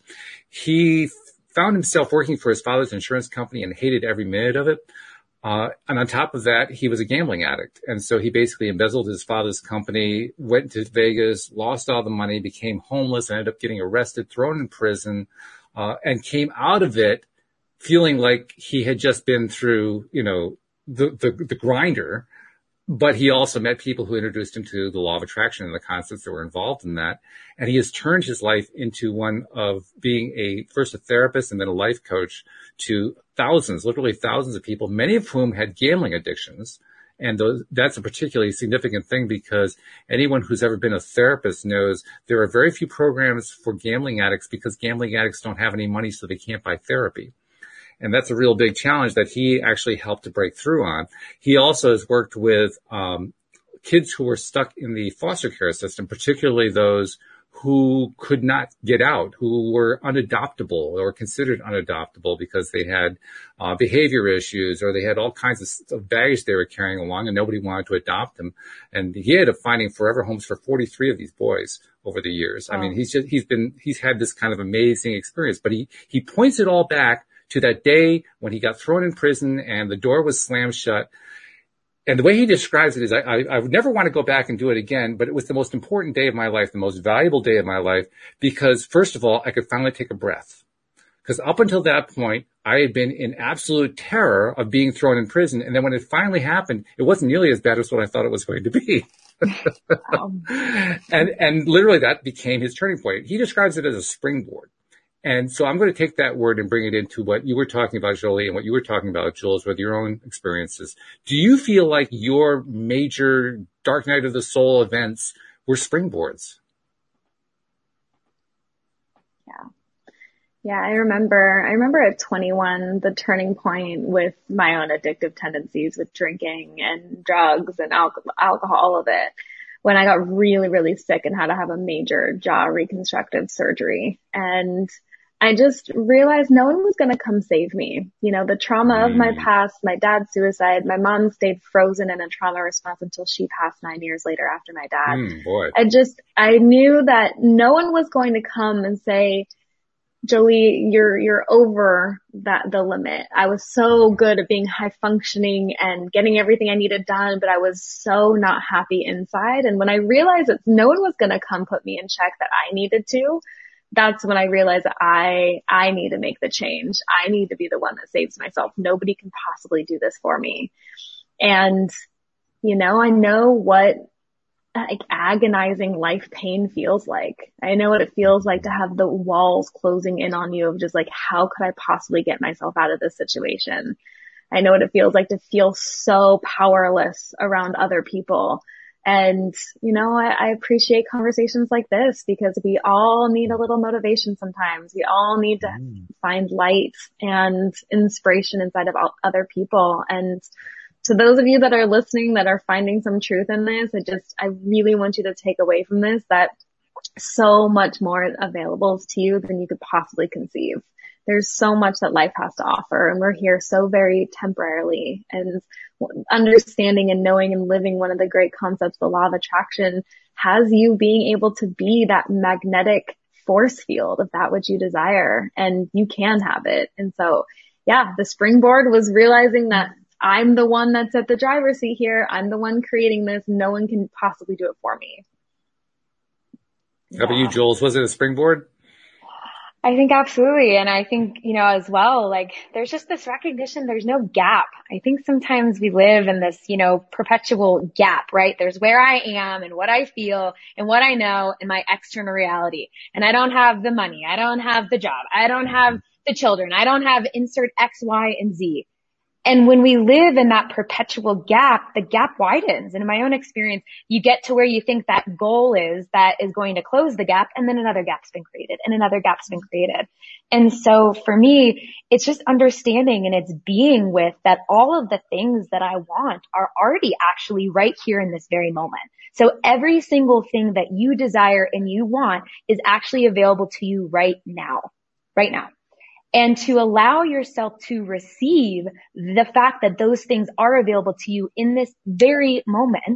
he found himself working for his father's insurance company and hated every minute of it. Uh, and on top of that, he was a gambling addict. And so he basically embezzled his father's company, went to Vegas, lost all the money, became homeless, and ended up getting arrested, thrown in prison, uh, and came out of it feeling like he had just been through, you know, the, the, the grinder. But he also met people who introduced him to the law of attraction and the concepts that were involved in that. And he has turned his life into one of being a, first a therapist and then a life coach to thousands, literally thousands of people, many of whom had gambling addictions. And those, that's a particularly significant thing because anyone who's ever been a therapist knows there are very few programs for gambling addicts because gambling addicts don't have any money, so they can't buy therapy. And that's a real big challenge that he actually helped to break through on. He also has worked with um kids who were stuck in the foster care system, particularly those who could not get out, who were unadoptable or considered unadoptable because they had uh behavior issues or they had all kinds of baggage they were carrying along and nobody wanted to adopt them. And he ended up finding forever homes for forty-three of these boys over the years. Wow. I mean, he's just, he's been, he's had this kind of amazing experience, but he, he points it all back to that day when he got thrown in prison and the door was slammed shut. And the way he describes it is I, I, I would never want to go back and do it again, but it was the most important day of my life, the most valuable day of my life, because first of all, I could finally take a breath. Because up until that point, I had been in absolute terror of being thrown in prison. And then when it finally happened, it wasn't nearly as bad as what I thought it was going to be. um. And, and literally that became his turning point. He describes it as a springboard. And so I'm going to take that word and bring it into what you were talking about, Jolie, and what you were talking about, Jules, with your own experiences. Do you feel like your major Dark Night of the Soul events were springboards? Yeah. Yeah, I remember, I remember at twenty-one, the turning point with my own addictive tendencies with drinking and drugs and alcohol, alcohol, all of it, when I got really, really sick and had to have a major jaw reconstructive surgery. And I just realized no one was going to come save me. You know, the trauma mm. of my past, my dad's suicide, my mom stayed frozen in a trauma response until she passed nine years later after my dad. Mm, boy. I just, I knew that no one was going to come and say, Jolie, you're, you're over that, the limit. I was so good at being high functioning and getting everything I needed done, but I was so not happy inside. And when I realized that no one was going to come put me in check that I needed to, that's when I realized that I, I need to make the change. I need to be the one that saves myself. Nobody can possibly do this for me. And, you know, I know what like agonizing life pain feels like. I know what it feels like to have the walls closing in on you of just like, how could I possibly get myself out of this situation? I know what it feels like to feel so powerless around other people. And, you know, I, I appreciate conversations like this because we all need a little motivation sometimes. We all need to mm. find light and inspiration inside of all other people. And to those of you that are listening that are finding some truth in this, I just, I really want you to take away from this that so much more is available to you than you could possibly conceive. There's so much that life has to offer, and we're here so very temporarily. And understanding and knowing and living one of the great concepts, the law of attraction, has you being able to be that magnetic force field of that which you desire, and you can have it. And so, yeah, the springboard was realizing that I'm the one that's at the driver's seat here. I'm the one creating this. No one can possibly do it for me. How about you, Jules? Was it a springboard? I think absolutely. And I think, you know, as well, like there's just this recognition, there's no gap. I think sometimes we live in this, you know, perpetual gap, right? There's where I am and what I feel and what I know in my external reality. And I don't have the money. I don't have the job. I don't have the children. I don't have insert X, Y, and Z. And when we live in that perpetual gap, the gap widens. And in my own experience, you get to where you think that goal is that is going to close the gap, and then another gap's been created and another gap's been created. And so for me, it's just understanding and it's being with that all of the things that I want are already actually right here in this very moment. So every single thing that you desire and you want is actually available to you right now, right now. And to allow yourself to receive the fact that those things are available to you in this very moment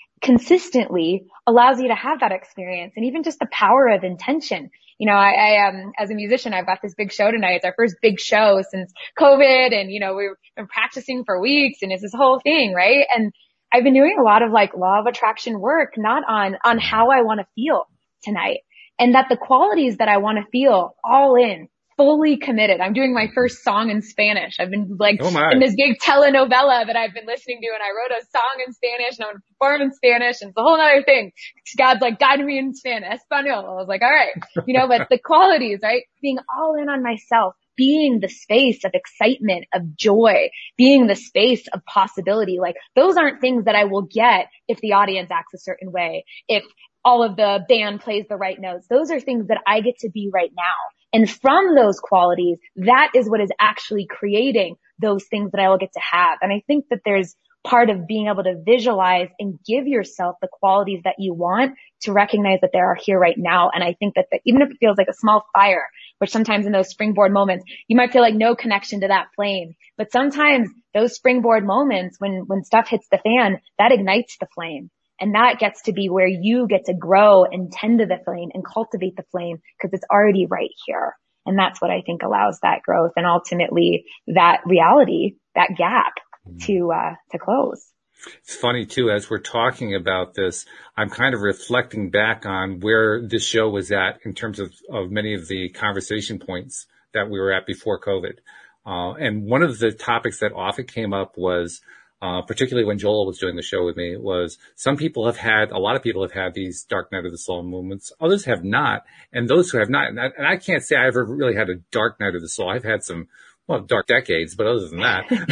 consistently allows you to have that experience. And even just the power of intention. You know, I, I um, as a musician, I've got this big show tonight. It's our first big show since COVID. And, you know, we've been practicing for weeks and it's this whole thing, right? And I've been doing a lot of like law of attraction work, not on, on how I want to feel tonight, and that the qualities that I want to feel all in, fully committed. I'm doing my first song in Spanish. I've been like oh in this big telenovela that I've been listening to, and I wrote a song in Spanish and I'm going to perform in Spanish, and it's a whole other thing. God's like, guide me in Spanish, Espanol. I was like, all right, you know, but the qualities, right? Being all in on myself, being the space of excitement, of joy, being the space of possibility. Like those aren't things that I will get if the audience acts a certain way, if all of the band plays the right notes. Those are things that I get to be right now. And from those qualities, that is what is actually creating those things that I will get to have. And I think that there's part of being able to visualize and give yourself the qualities that you want to recognize that they are here right now. And I think that the, even if it feels like a small fire, which sometimes in those springboard moments, you might feel like no connection to that flame. But sometimes those springboard moments, when, when stuff hits the fan, that ignites the flame. And that gets to be where you get to grow and tend to the flame and cultivate the flame because it's already right here. And that's what I think allows that growth and ultimately that reality, that gap to, uh, to close. It's funny too, as we're talking about this, I'm kind of reflecting back on where this show was at in terms of, of many of the conversation points that we were at before COVID. Uh, and one of the topics that often came up was, uh, particularly when Joel was doing the show with me, was some people have had, a lot of people have had these dark night of the soul moments. Others have not. And those who have not, and I, and I can't say I ever really had a dark night of the soul. I've had some, well, dark decades, but other than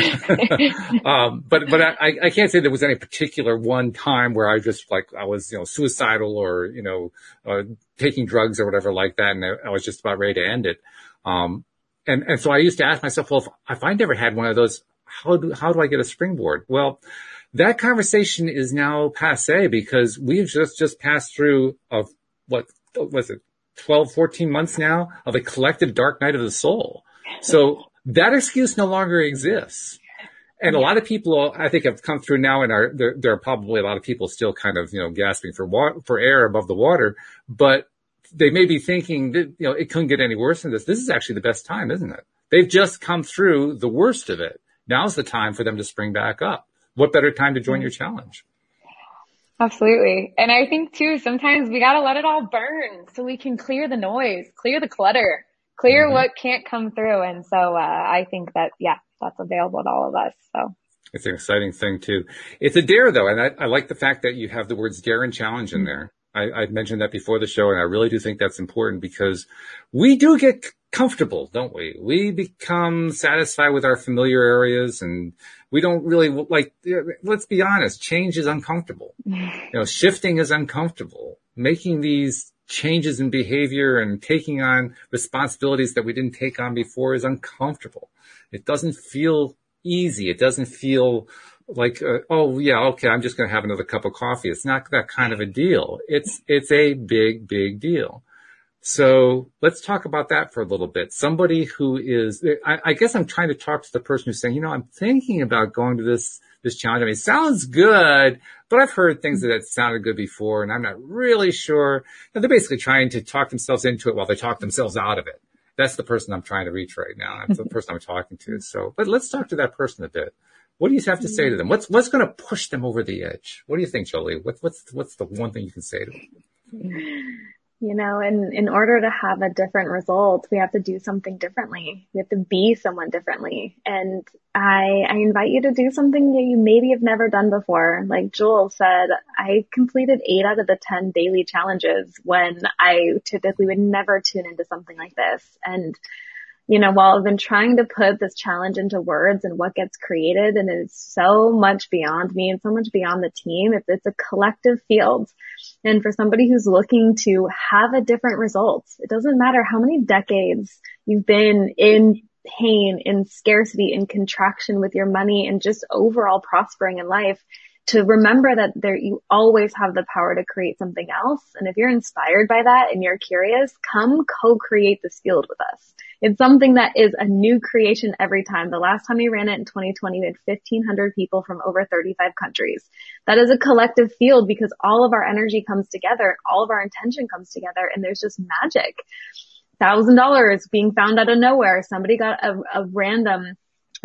that, um, but, but I, I can't say there was any particular one time where I just like, I was, you know, suicidal or, you know, uh, taking drugs or whatever like that. And I, I was just about ready to end it. Um, and, and so I used to ask myself, well, if, if I never had one of those, how do, how do I get a springboard? Well, that conversation is now passé because we've just, just passed through of what was it, twelve, fourteen months now of a collective dark night of the soul. So that excuse no longer exists. And a lot of people, I think, have come through now and are, there, there are probably a lot of people still kind of, you know, gasping for water, for air above the water, but they may be thinking that, you know, it couldn't get any worse than this. This is actually the best time, isn't it? They've just come through the worst of it. Now's the time for them to spring back up. What better time to join your challenge? Absolutely. And I think too, sometimes we got to let it all burn so we can clear the noise, clear the clutter, clear mm-hmm. what can't come through. And so, uh, I think that, yeah, that's available to all of us. So it's an exciting thing too. It's a dare though. And I, I like the fact that you have the words dare and challenge in there. I, I mentioned that before the show, and I really do think that's important because we do get comfortable, don't we? We become satisfied with our familiar areas, and we don't really like, let's be honest, change is uncomfortable. You know, shifting is uncomfortable. Making these changes in behavior and taking on responsibilities that we didn't take on before is uncomfortable. It doesn't feel easy. It doesn't feel like, uh, oh yeah, okay, I'm just going to have another cup of coffee. It's not that kind of a deal. It's, it's a big, big deal. So let's talk about that for a little bit. Somebody who is, I, I guess I'm trying to talk to the person who's saying, you know, I'm thinking about going to this, this challenge. I mean, it sounds good, but I've heard things that sounded good before and I'm not really sure. And they're basically trying to talk themselves into it while they talk themselves out of it. That's the person I'm trying to reach right now. That's the person I'm talking to. So, but let's talk to that person a bit. What do you have to say to them? What's, what's going to push them over the edge? What do you think, Jolie? What's, what's, what's the one thing you can say to them? You know, in, in order to have a different result, we have to do something differently. We have to be someone differently. And I, I invite you to do something that you maybe have never done before. Like Joel said, I completed eight out of the ten daily challenges when I typically would never tune into something like this. And you know, while I've been trying to put this challenge into words and what gets created, and it's so much beyond me and so much beyond the team, it's, it's a collective field. And for somebody who's looking to have a different result, it doesn't matter how many decades you've been in pain, in scarcity, in contraction with your money, and just overall prospering in life, to remember that there, you always have the power to create something else. And if you're inspired by that and you're curious, come co-create this field with us. It's something that is a new creation every time. The last time we ran it in twenty twenty, we had fifteen hundred people from over thirty-five countries. That is a collective field because all of our energy comes together, all of our intention comes together, and there's just magic. Thousand dollars being found out of nowhere. Somebody got a, a random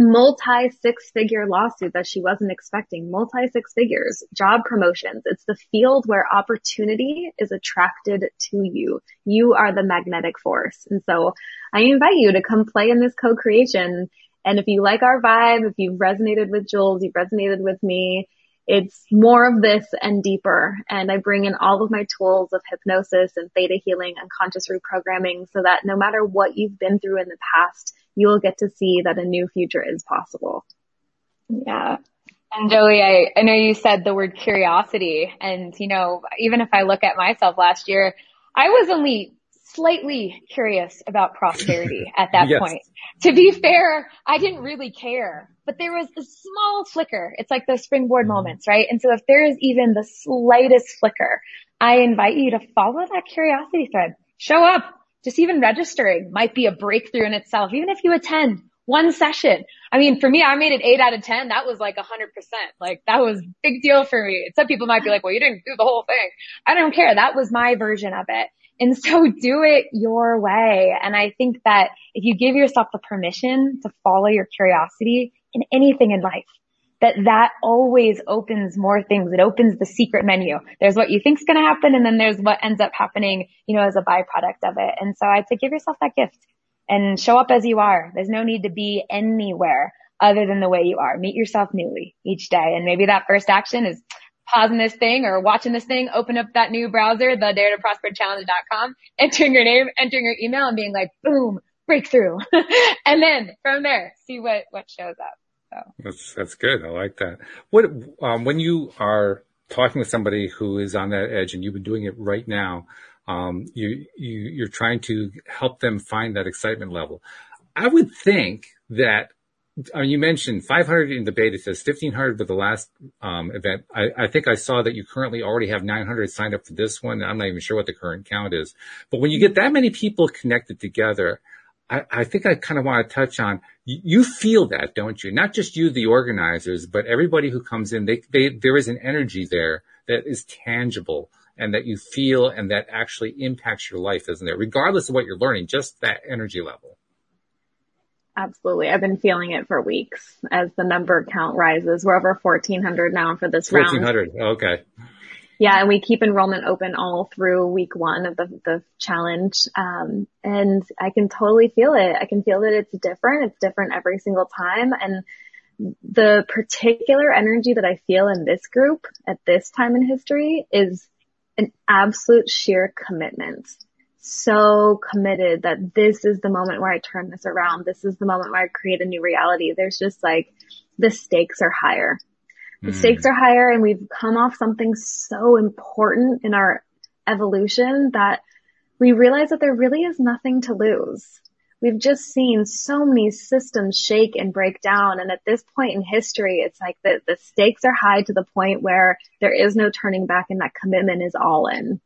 multi six figure lawsuit that she wasn't expecting, multi six figures, job promotions. It's the field where opportunity is attracted to you. You are the magnetic force. And so I invite you to come play in this co-creation. And if you like our vibe, if you've resonated with Jules, you've resonated with me, it's more of this and deeper. And I bring in all of my tools of hypnosis and theta healing and conscious reprogramming so that no matter what you've been through in the past, you will get to see that a new future is possible. Yeah. And Jolie, I, I know you said the word curiosity. And, you know, even if I look at myself last year, I was only slightly curious about prosperity at that yes. point. To be fair, I didn't really care, but there was a small flicker. It's like those springboard moments, right? And so if there is even the slightest flicker, I invite you to follow that curiosity thread. Show up. Just even registering might be a breakthrough in itself, even if you attend one session. I mean, for me, I made it eight out of ten. That was like a hundred percent. Like that was a big deal for me. Some people might be like, well, you didn't do the whole thing. I don't care. That was my version of it. And so do it your way. And I think that if you give yourself the permission to follow your curiosity in anything in life, that that always opens more things. It opens the secret menu. There's what you think's going to happen, and then there's what ends up happening, you know, as a byproduct of it. And so I'd say give yourself that gift and show up as you are. There's no need to be anywhere other than the way you are. Meet yourself newly each day. And maybe that first action is pausing this thing or watching this thing, open up that new browser, the dare to prosper challenge dot com, entering your name, entering your email, and being like, boom, breakthrough. And then from there, see what, what shows up. So. That's, that's good. I like that. What, um, when you are talking with somebody who is on that edge and you've been doing it right now, um, you, you, you're trying to help them find that excitement level. I would think that, I mean, you mentioned five hundred in the beta, it says fifteen hundred with the last, um, event. I, I think I saw that you currently already have nine hundred signed up for this one. I'm not even sure what the current count is, but when you get that many people connected together, I, I think I kind of want to touch on, you, you feel that, don't you? Not just you, the organizers, but everybody who comes in, they, they, there is an energy there that is tangible and that you feel and that actually impacts your life, isn't it? Regardless of what you're learning, just that energy level. Absolutely. I've been feeling it for weeks as the member count rises. We're over fourteen hundred now for this round. fourteen hundred. Okay. Yeah, and we keep enrollment open all through week one of the, the challenge. Um, and I can totally feel it. I can feel that it's different. It's different every single time. And the particular energy that I feel in this group at this time in history is an absolute sheer commitment. So committed that this is the moment where I turn this around. This is the moment where I create a new reality. There's just like, the stakes are higher. The stakes are higher, and we've come off something so important in our evolution that we realize that there really is nothing to lose. We've just seen so many systems shake and break down. And at this point in history, it's like the, the stakes are high to the point where there is no turning back, and that commitment is all in.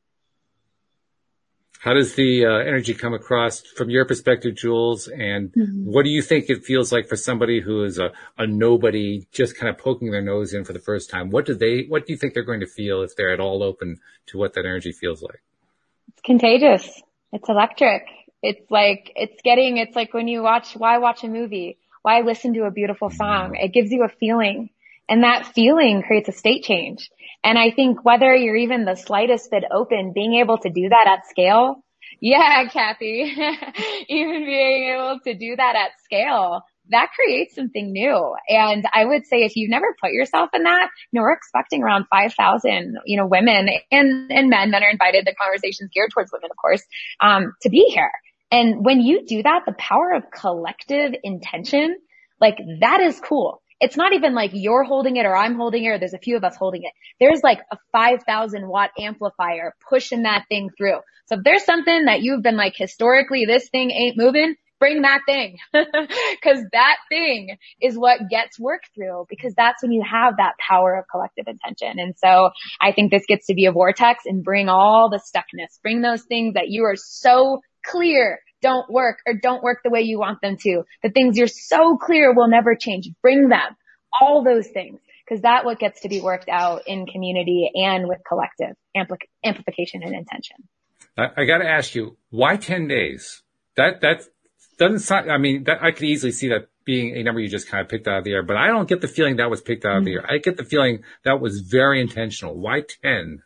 How does the uh, energy come across from your perspective, Jules? And mm-hmm. what do you think it feels like for somebody who is a, a nobody, just kind of poking their nose in for the first time? What do they, what do you think they're going to feel if they're at all open to what that energy feels like? It's contagious. It's electric. It's like, it's getting, it's like when you watch, why watch a movie? Why listen to a beautiful song? It gives you a feeling, and that feeling creates a state change. And I think whether you're even the slightest bit open, being able to do that at scale, yeah, Kathy, even being able to do that at scale, that creates something new. And I would say if you've never put yourself in that, you know, we're expecting around five thousand, you know, women and, and men. Men are invited. The conversation's geared towards women, of course, um, to be here. And when you do that, the power of collective intention, like that is cool. It's not even like you're holding it or I'm holding it or there's a few of us holding it. There's like a five thousand watt amplifier pushing that thing through. So if there's something that you've been like, historically, this thing ain't moving, bring that thing. Cause that thing is what gets worked through, because that's when you have that power of collective intention. And so I think this gets to be a vortex and bring all the stuckness, bring those things that you are so clear don't work or don't work the way you want them to. The things you're so clear will never change. Bring them, all those things, because that's what gets to be worked out in community and with collective ampli- amplification and intention. I, I got to ask you, why ten days? That, that doesn't sound, I mean, that, I could easily see that being a number you just kind of picked out of the air, but I don't get the feeling that was picked out mm-hmm. of the air. I get the feeling that was very intentional. Why ten?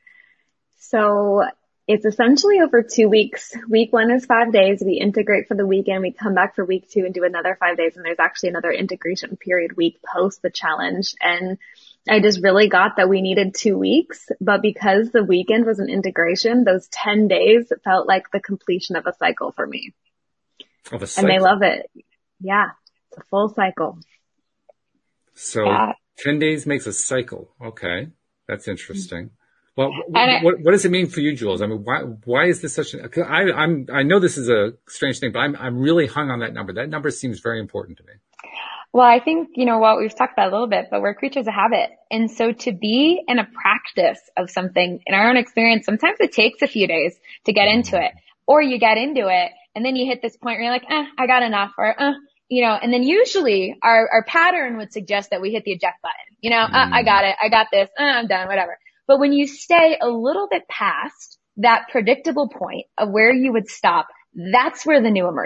So it's essentially over two weeks. Week one is five days. We integrate for the weekend. We come back for week two and do another five days. And there's actually another integration period week post the challenge. And I just really got that we needed two weeks. But because the weekend was an integration, those ten days felt like the completion of a cycle for me. Of a cycle. And they love it. Yeah. It's a full cycle. So yeah. ten days makes a cycle. Okay. That's interesting. Mm-hmm. Well, I, what, what does it mean for you, Jules? I mean, why, why is this such an, I, I'm, I know this is a strange thing, but I'm, I'm really hung on that number. That number seems very important to me. Well, I think, you know, what we've talked about a little bit, but we're creatures of habit. And so to be in a practice of something in our own experience, sometimes it takes a few days to get into it, or you get into it and then you hit this point where you're like, eh, I got enough, or, uh, you know, and then usually our, our pattern would suggest that we hit the eject button, you know, mm. uh, I got it. I got this. Uh, I'm done, whatever. But when you stay a little bit past that predictable point of where you would stop, that's where the new emerges.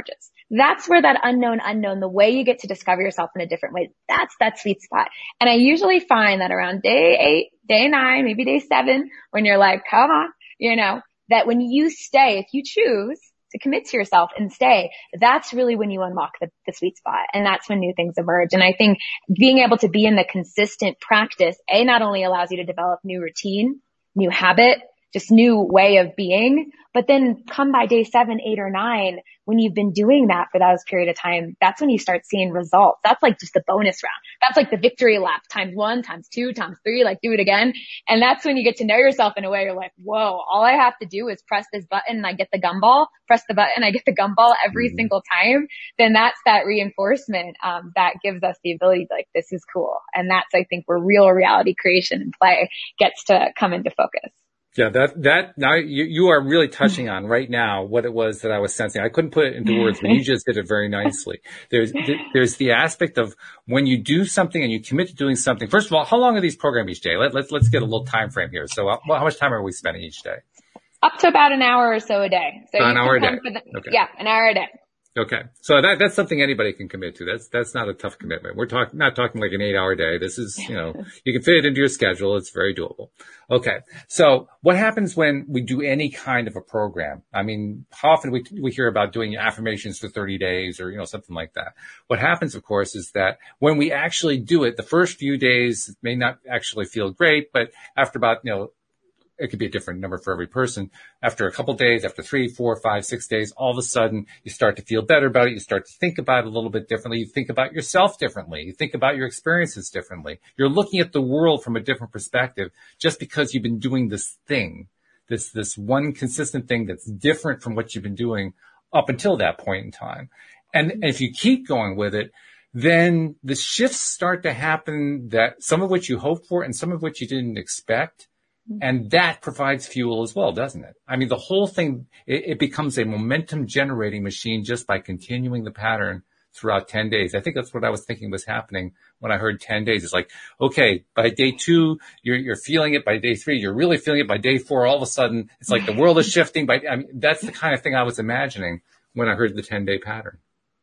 That's where that unknown unknown, the way you get to discover yourself in a different way, that's that sweet spot. And I usually find that around day eight, day nine, maybe day seven, when you're like, come on, you know, that when you stay, if you choose to commit to yourself and stay, that's really when you unlock the, the sweet spot. And that's when new things emerge. And I think being able to be in the consistent practice, A, not only allows you to develop new routine, new habit, just new way of being, but then come by day seven, eight, or nine, when you've been doing that for that period of time, that's when you start seeing results. That's like just the bonus round. That's like the victory lap, times one, times two, times three, like do it again. And that's when you get to know yourself in a way you're like, whoa, all I have to do is press this button and I get the gumball, press the button, I get the gumball every mm-hmm. single time. Then that's that reinforcement, um, that gives us the ability to be like, this is cool. And that's, I think, where real reality creation and play gets to come into focus. Yeah, that, that, now you, you are really touching on right now what it was that I was sensing. I couldn't put it into words, but you just did it very nicely. There's, there's the aspect of when you do something and you commit to doing something. First of all, how long are these programs each day? Let, let's, let's get a little time frame here. So uh, how much time are we spending each day? Up to about an hour or so a day. So an hour a day. The, okay. Yeah, an hour a day. Okay. So that, that's something anybody can commit to. That's, that's not a tough commitment. We're talking, not talking like an eight hour day. This is, you know, you can fit it into your schedule. It's very doable. Okay. So what happens when we do any kind of a program? I mean, how often we, we hear about doing affirmations for thirty days or, you know, something like that. What happens, of course, is that when we actually do it, the first few days may not actually feel great, but after about, you know, it could be a different number for every person. After a couple of days, after three, four, five, six days, all of a sudden you start to feel better about it. You start to think about it a little bit differently. You think about yourself differently. You think about your experiences differently. You're looking at the world from a different perspective just because you've been doing this thing, this, this one consistent thing that's different from what you've been doing up until that point in time. And, and if you keep going with it, then the shifts start to happen, that some of which you hoped for and some of which you didn't expect. And that provides fuel as well, doesn't it? I mean, the whole thing, it, it becomes a momentum generating machine just by continuing the pattern throughout ten days. I think that's what I was thinking was happening when I heard ten days. It's like, okay, by day two, you're, you're feeling it. By day three, you're really feeling it. By day four, all of a sudden, it's like the world is shifting. By, I mean, that's the kind of thing I was imagining when I heard the ten day pattern.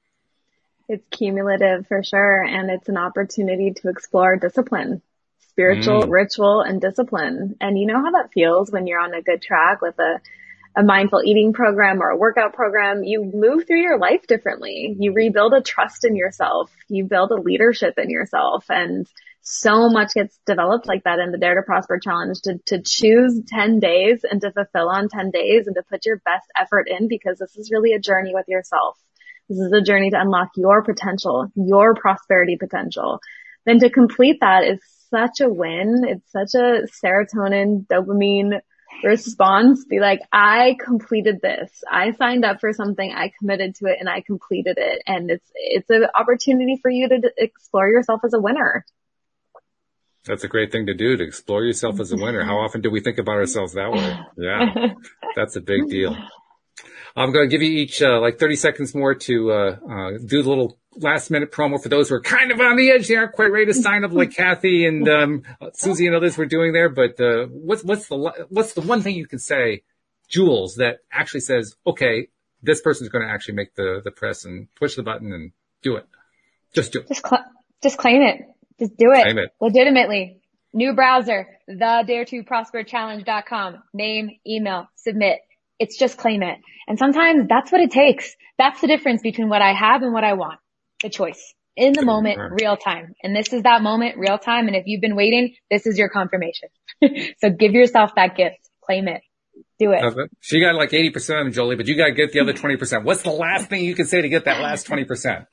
It's cumulative for sure. And it's an opportunity to explore discipline. Spiritual, mm. ritual, and discipline. And you know how that feels when you're on a good track with a, a mindful eating program or a workout program. You move through your life differently. You rebuild a trust in yourself. You build a leadership in yourself. And so much gets developed like that in the Dare to Prosper Challenge, to, to choose ten days and to fulfill on ten days and to put your best effort in, because this is really a journey with yourself. This is a journey to unlock your potential, your prosperity potential. Then to complete that is such a win. It's such a serotonin, dopamine response. Be like, I completed this. I signed up for something. I committed to it and I completed it. And it's, it's an opportunity for you to d- explore yourself as a winner. That's a great thing to do, to explore yourself as a winner. How often do we think about ourselves that way? Yeah, that's a big deal. I'm going to give you each uh, like thirty seconds more to uh, uh do the little last minute promo for those who are kind of on the edge. They aren't quite ready to sign up like Kathy and um Susie and others were doing there. But uh, what's what's the what's the one thing you can say, Jules, that actually says, okay, this person's going to actually make the the press and push the button and do it. Just do it. Just cl- just claim it. Just do it. Claim it. Legitimately. New browser, the dare to prosper challenge dot com. Name, email, submit. It's just claim it. And sometimes that's what it takes. That's the difference between what I have and what I want. The choice. In the moment, real time. And this is that moment, real time. And if you've been waiting, this is your confirmation. So give yourself that gift. Claim it. Do it. So you got like eighty percent of them, Jolie, but you got to get the other twenty percent. What's the last thing you can say to get that last twenty percent?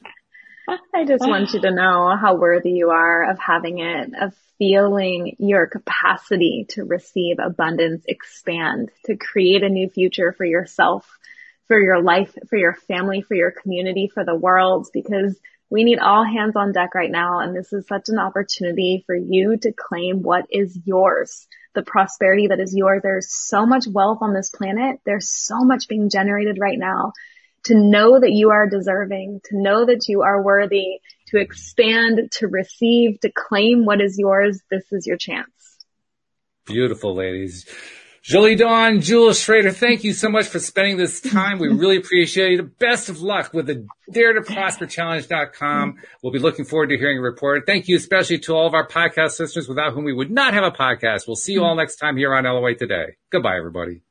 I just want you to know how worthy you are of having it, of feeling your capacity to receive abundance expand, to create a new future for yourself, for your life, for your family, for your community, for the world, because we need all hands on deck right now. And this is such an opportunity for you to claim what is yours, the prosperity that is yours. There's so much wealth on this planet. There's so much being generated right now. To know that you are deserving, to know that you are worthy, to expand, to receive, to claim what is yours, this is your chance. Beautiful, ladies. Julie Dawn, Jules Schrader, thank you so much for spending this time. We really appreciate it. Best of luck with the Dare to Prosper Challenge dot com. We'll be looking forward to hearing a report. Thank you especially to all of our podcast listeners without whom we would not have a podcast. We'll see you all next time here on L O A Today. Goodbye, everybody.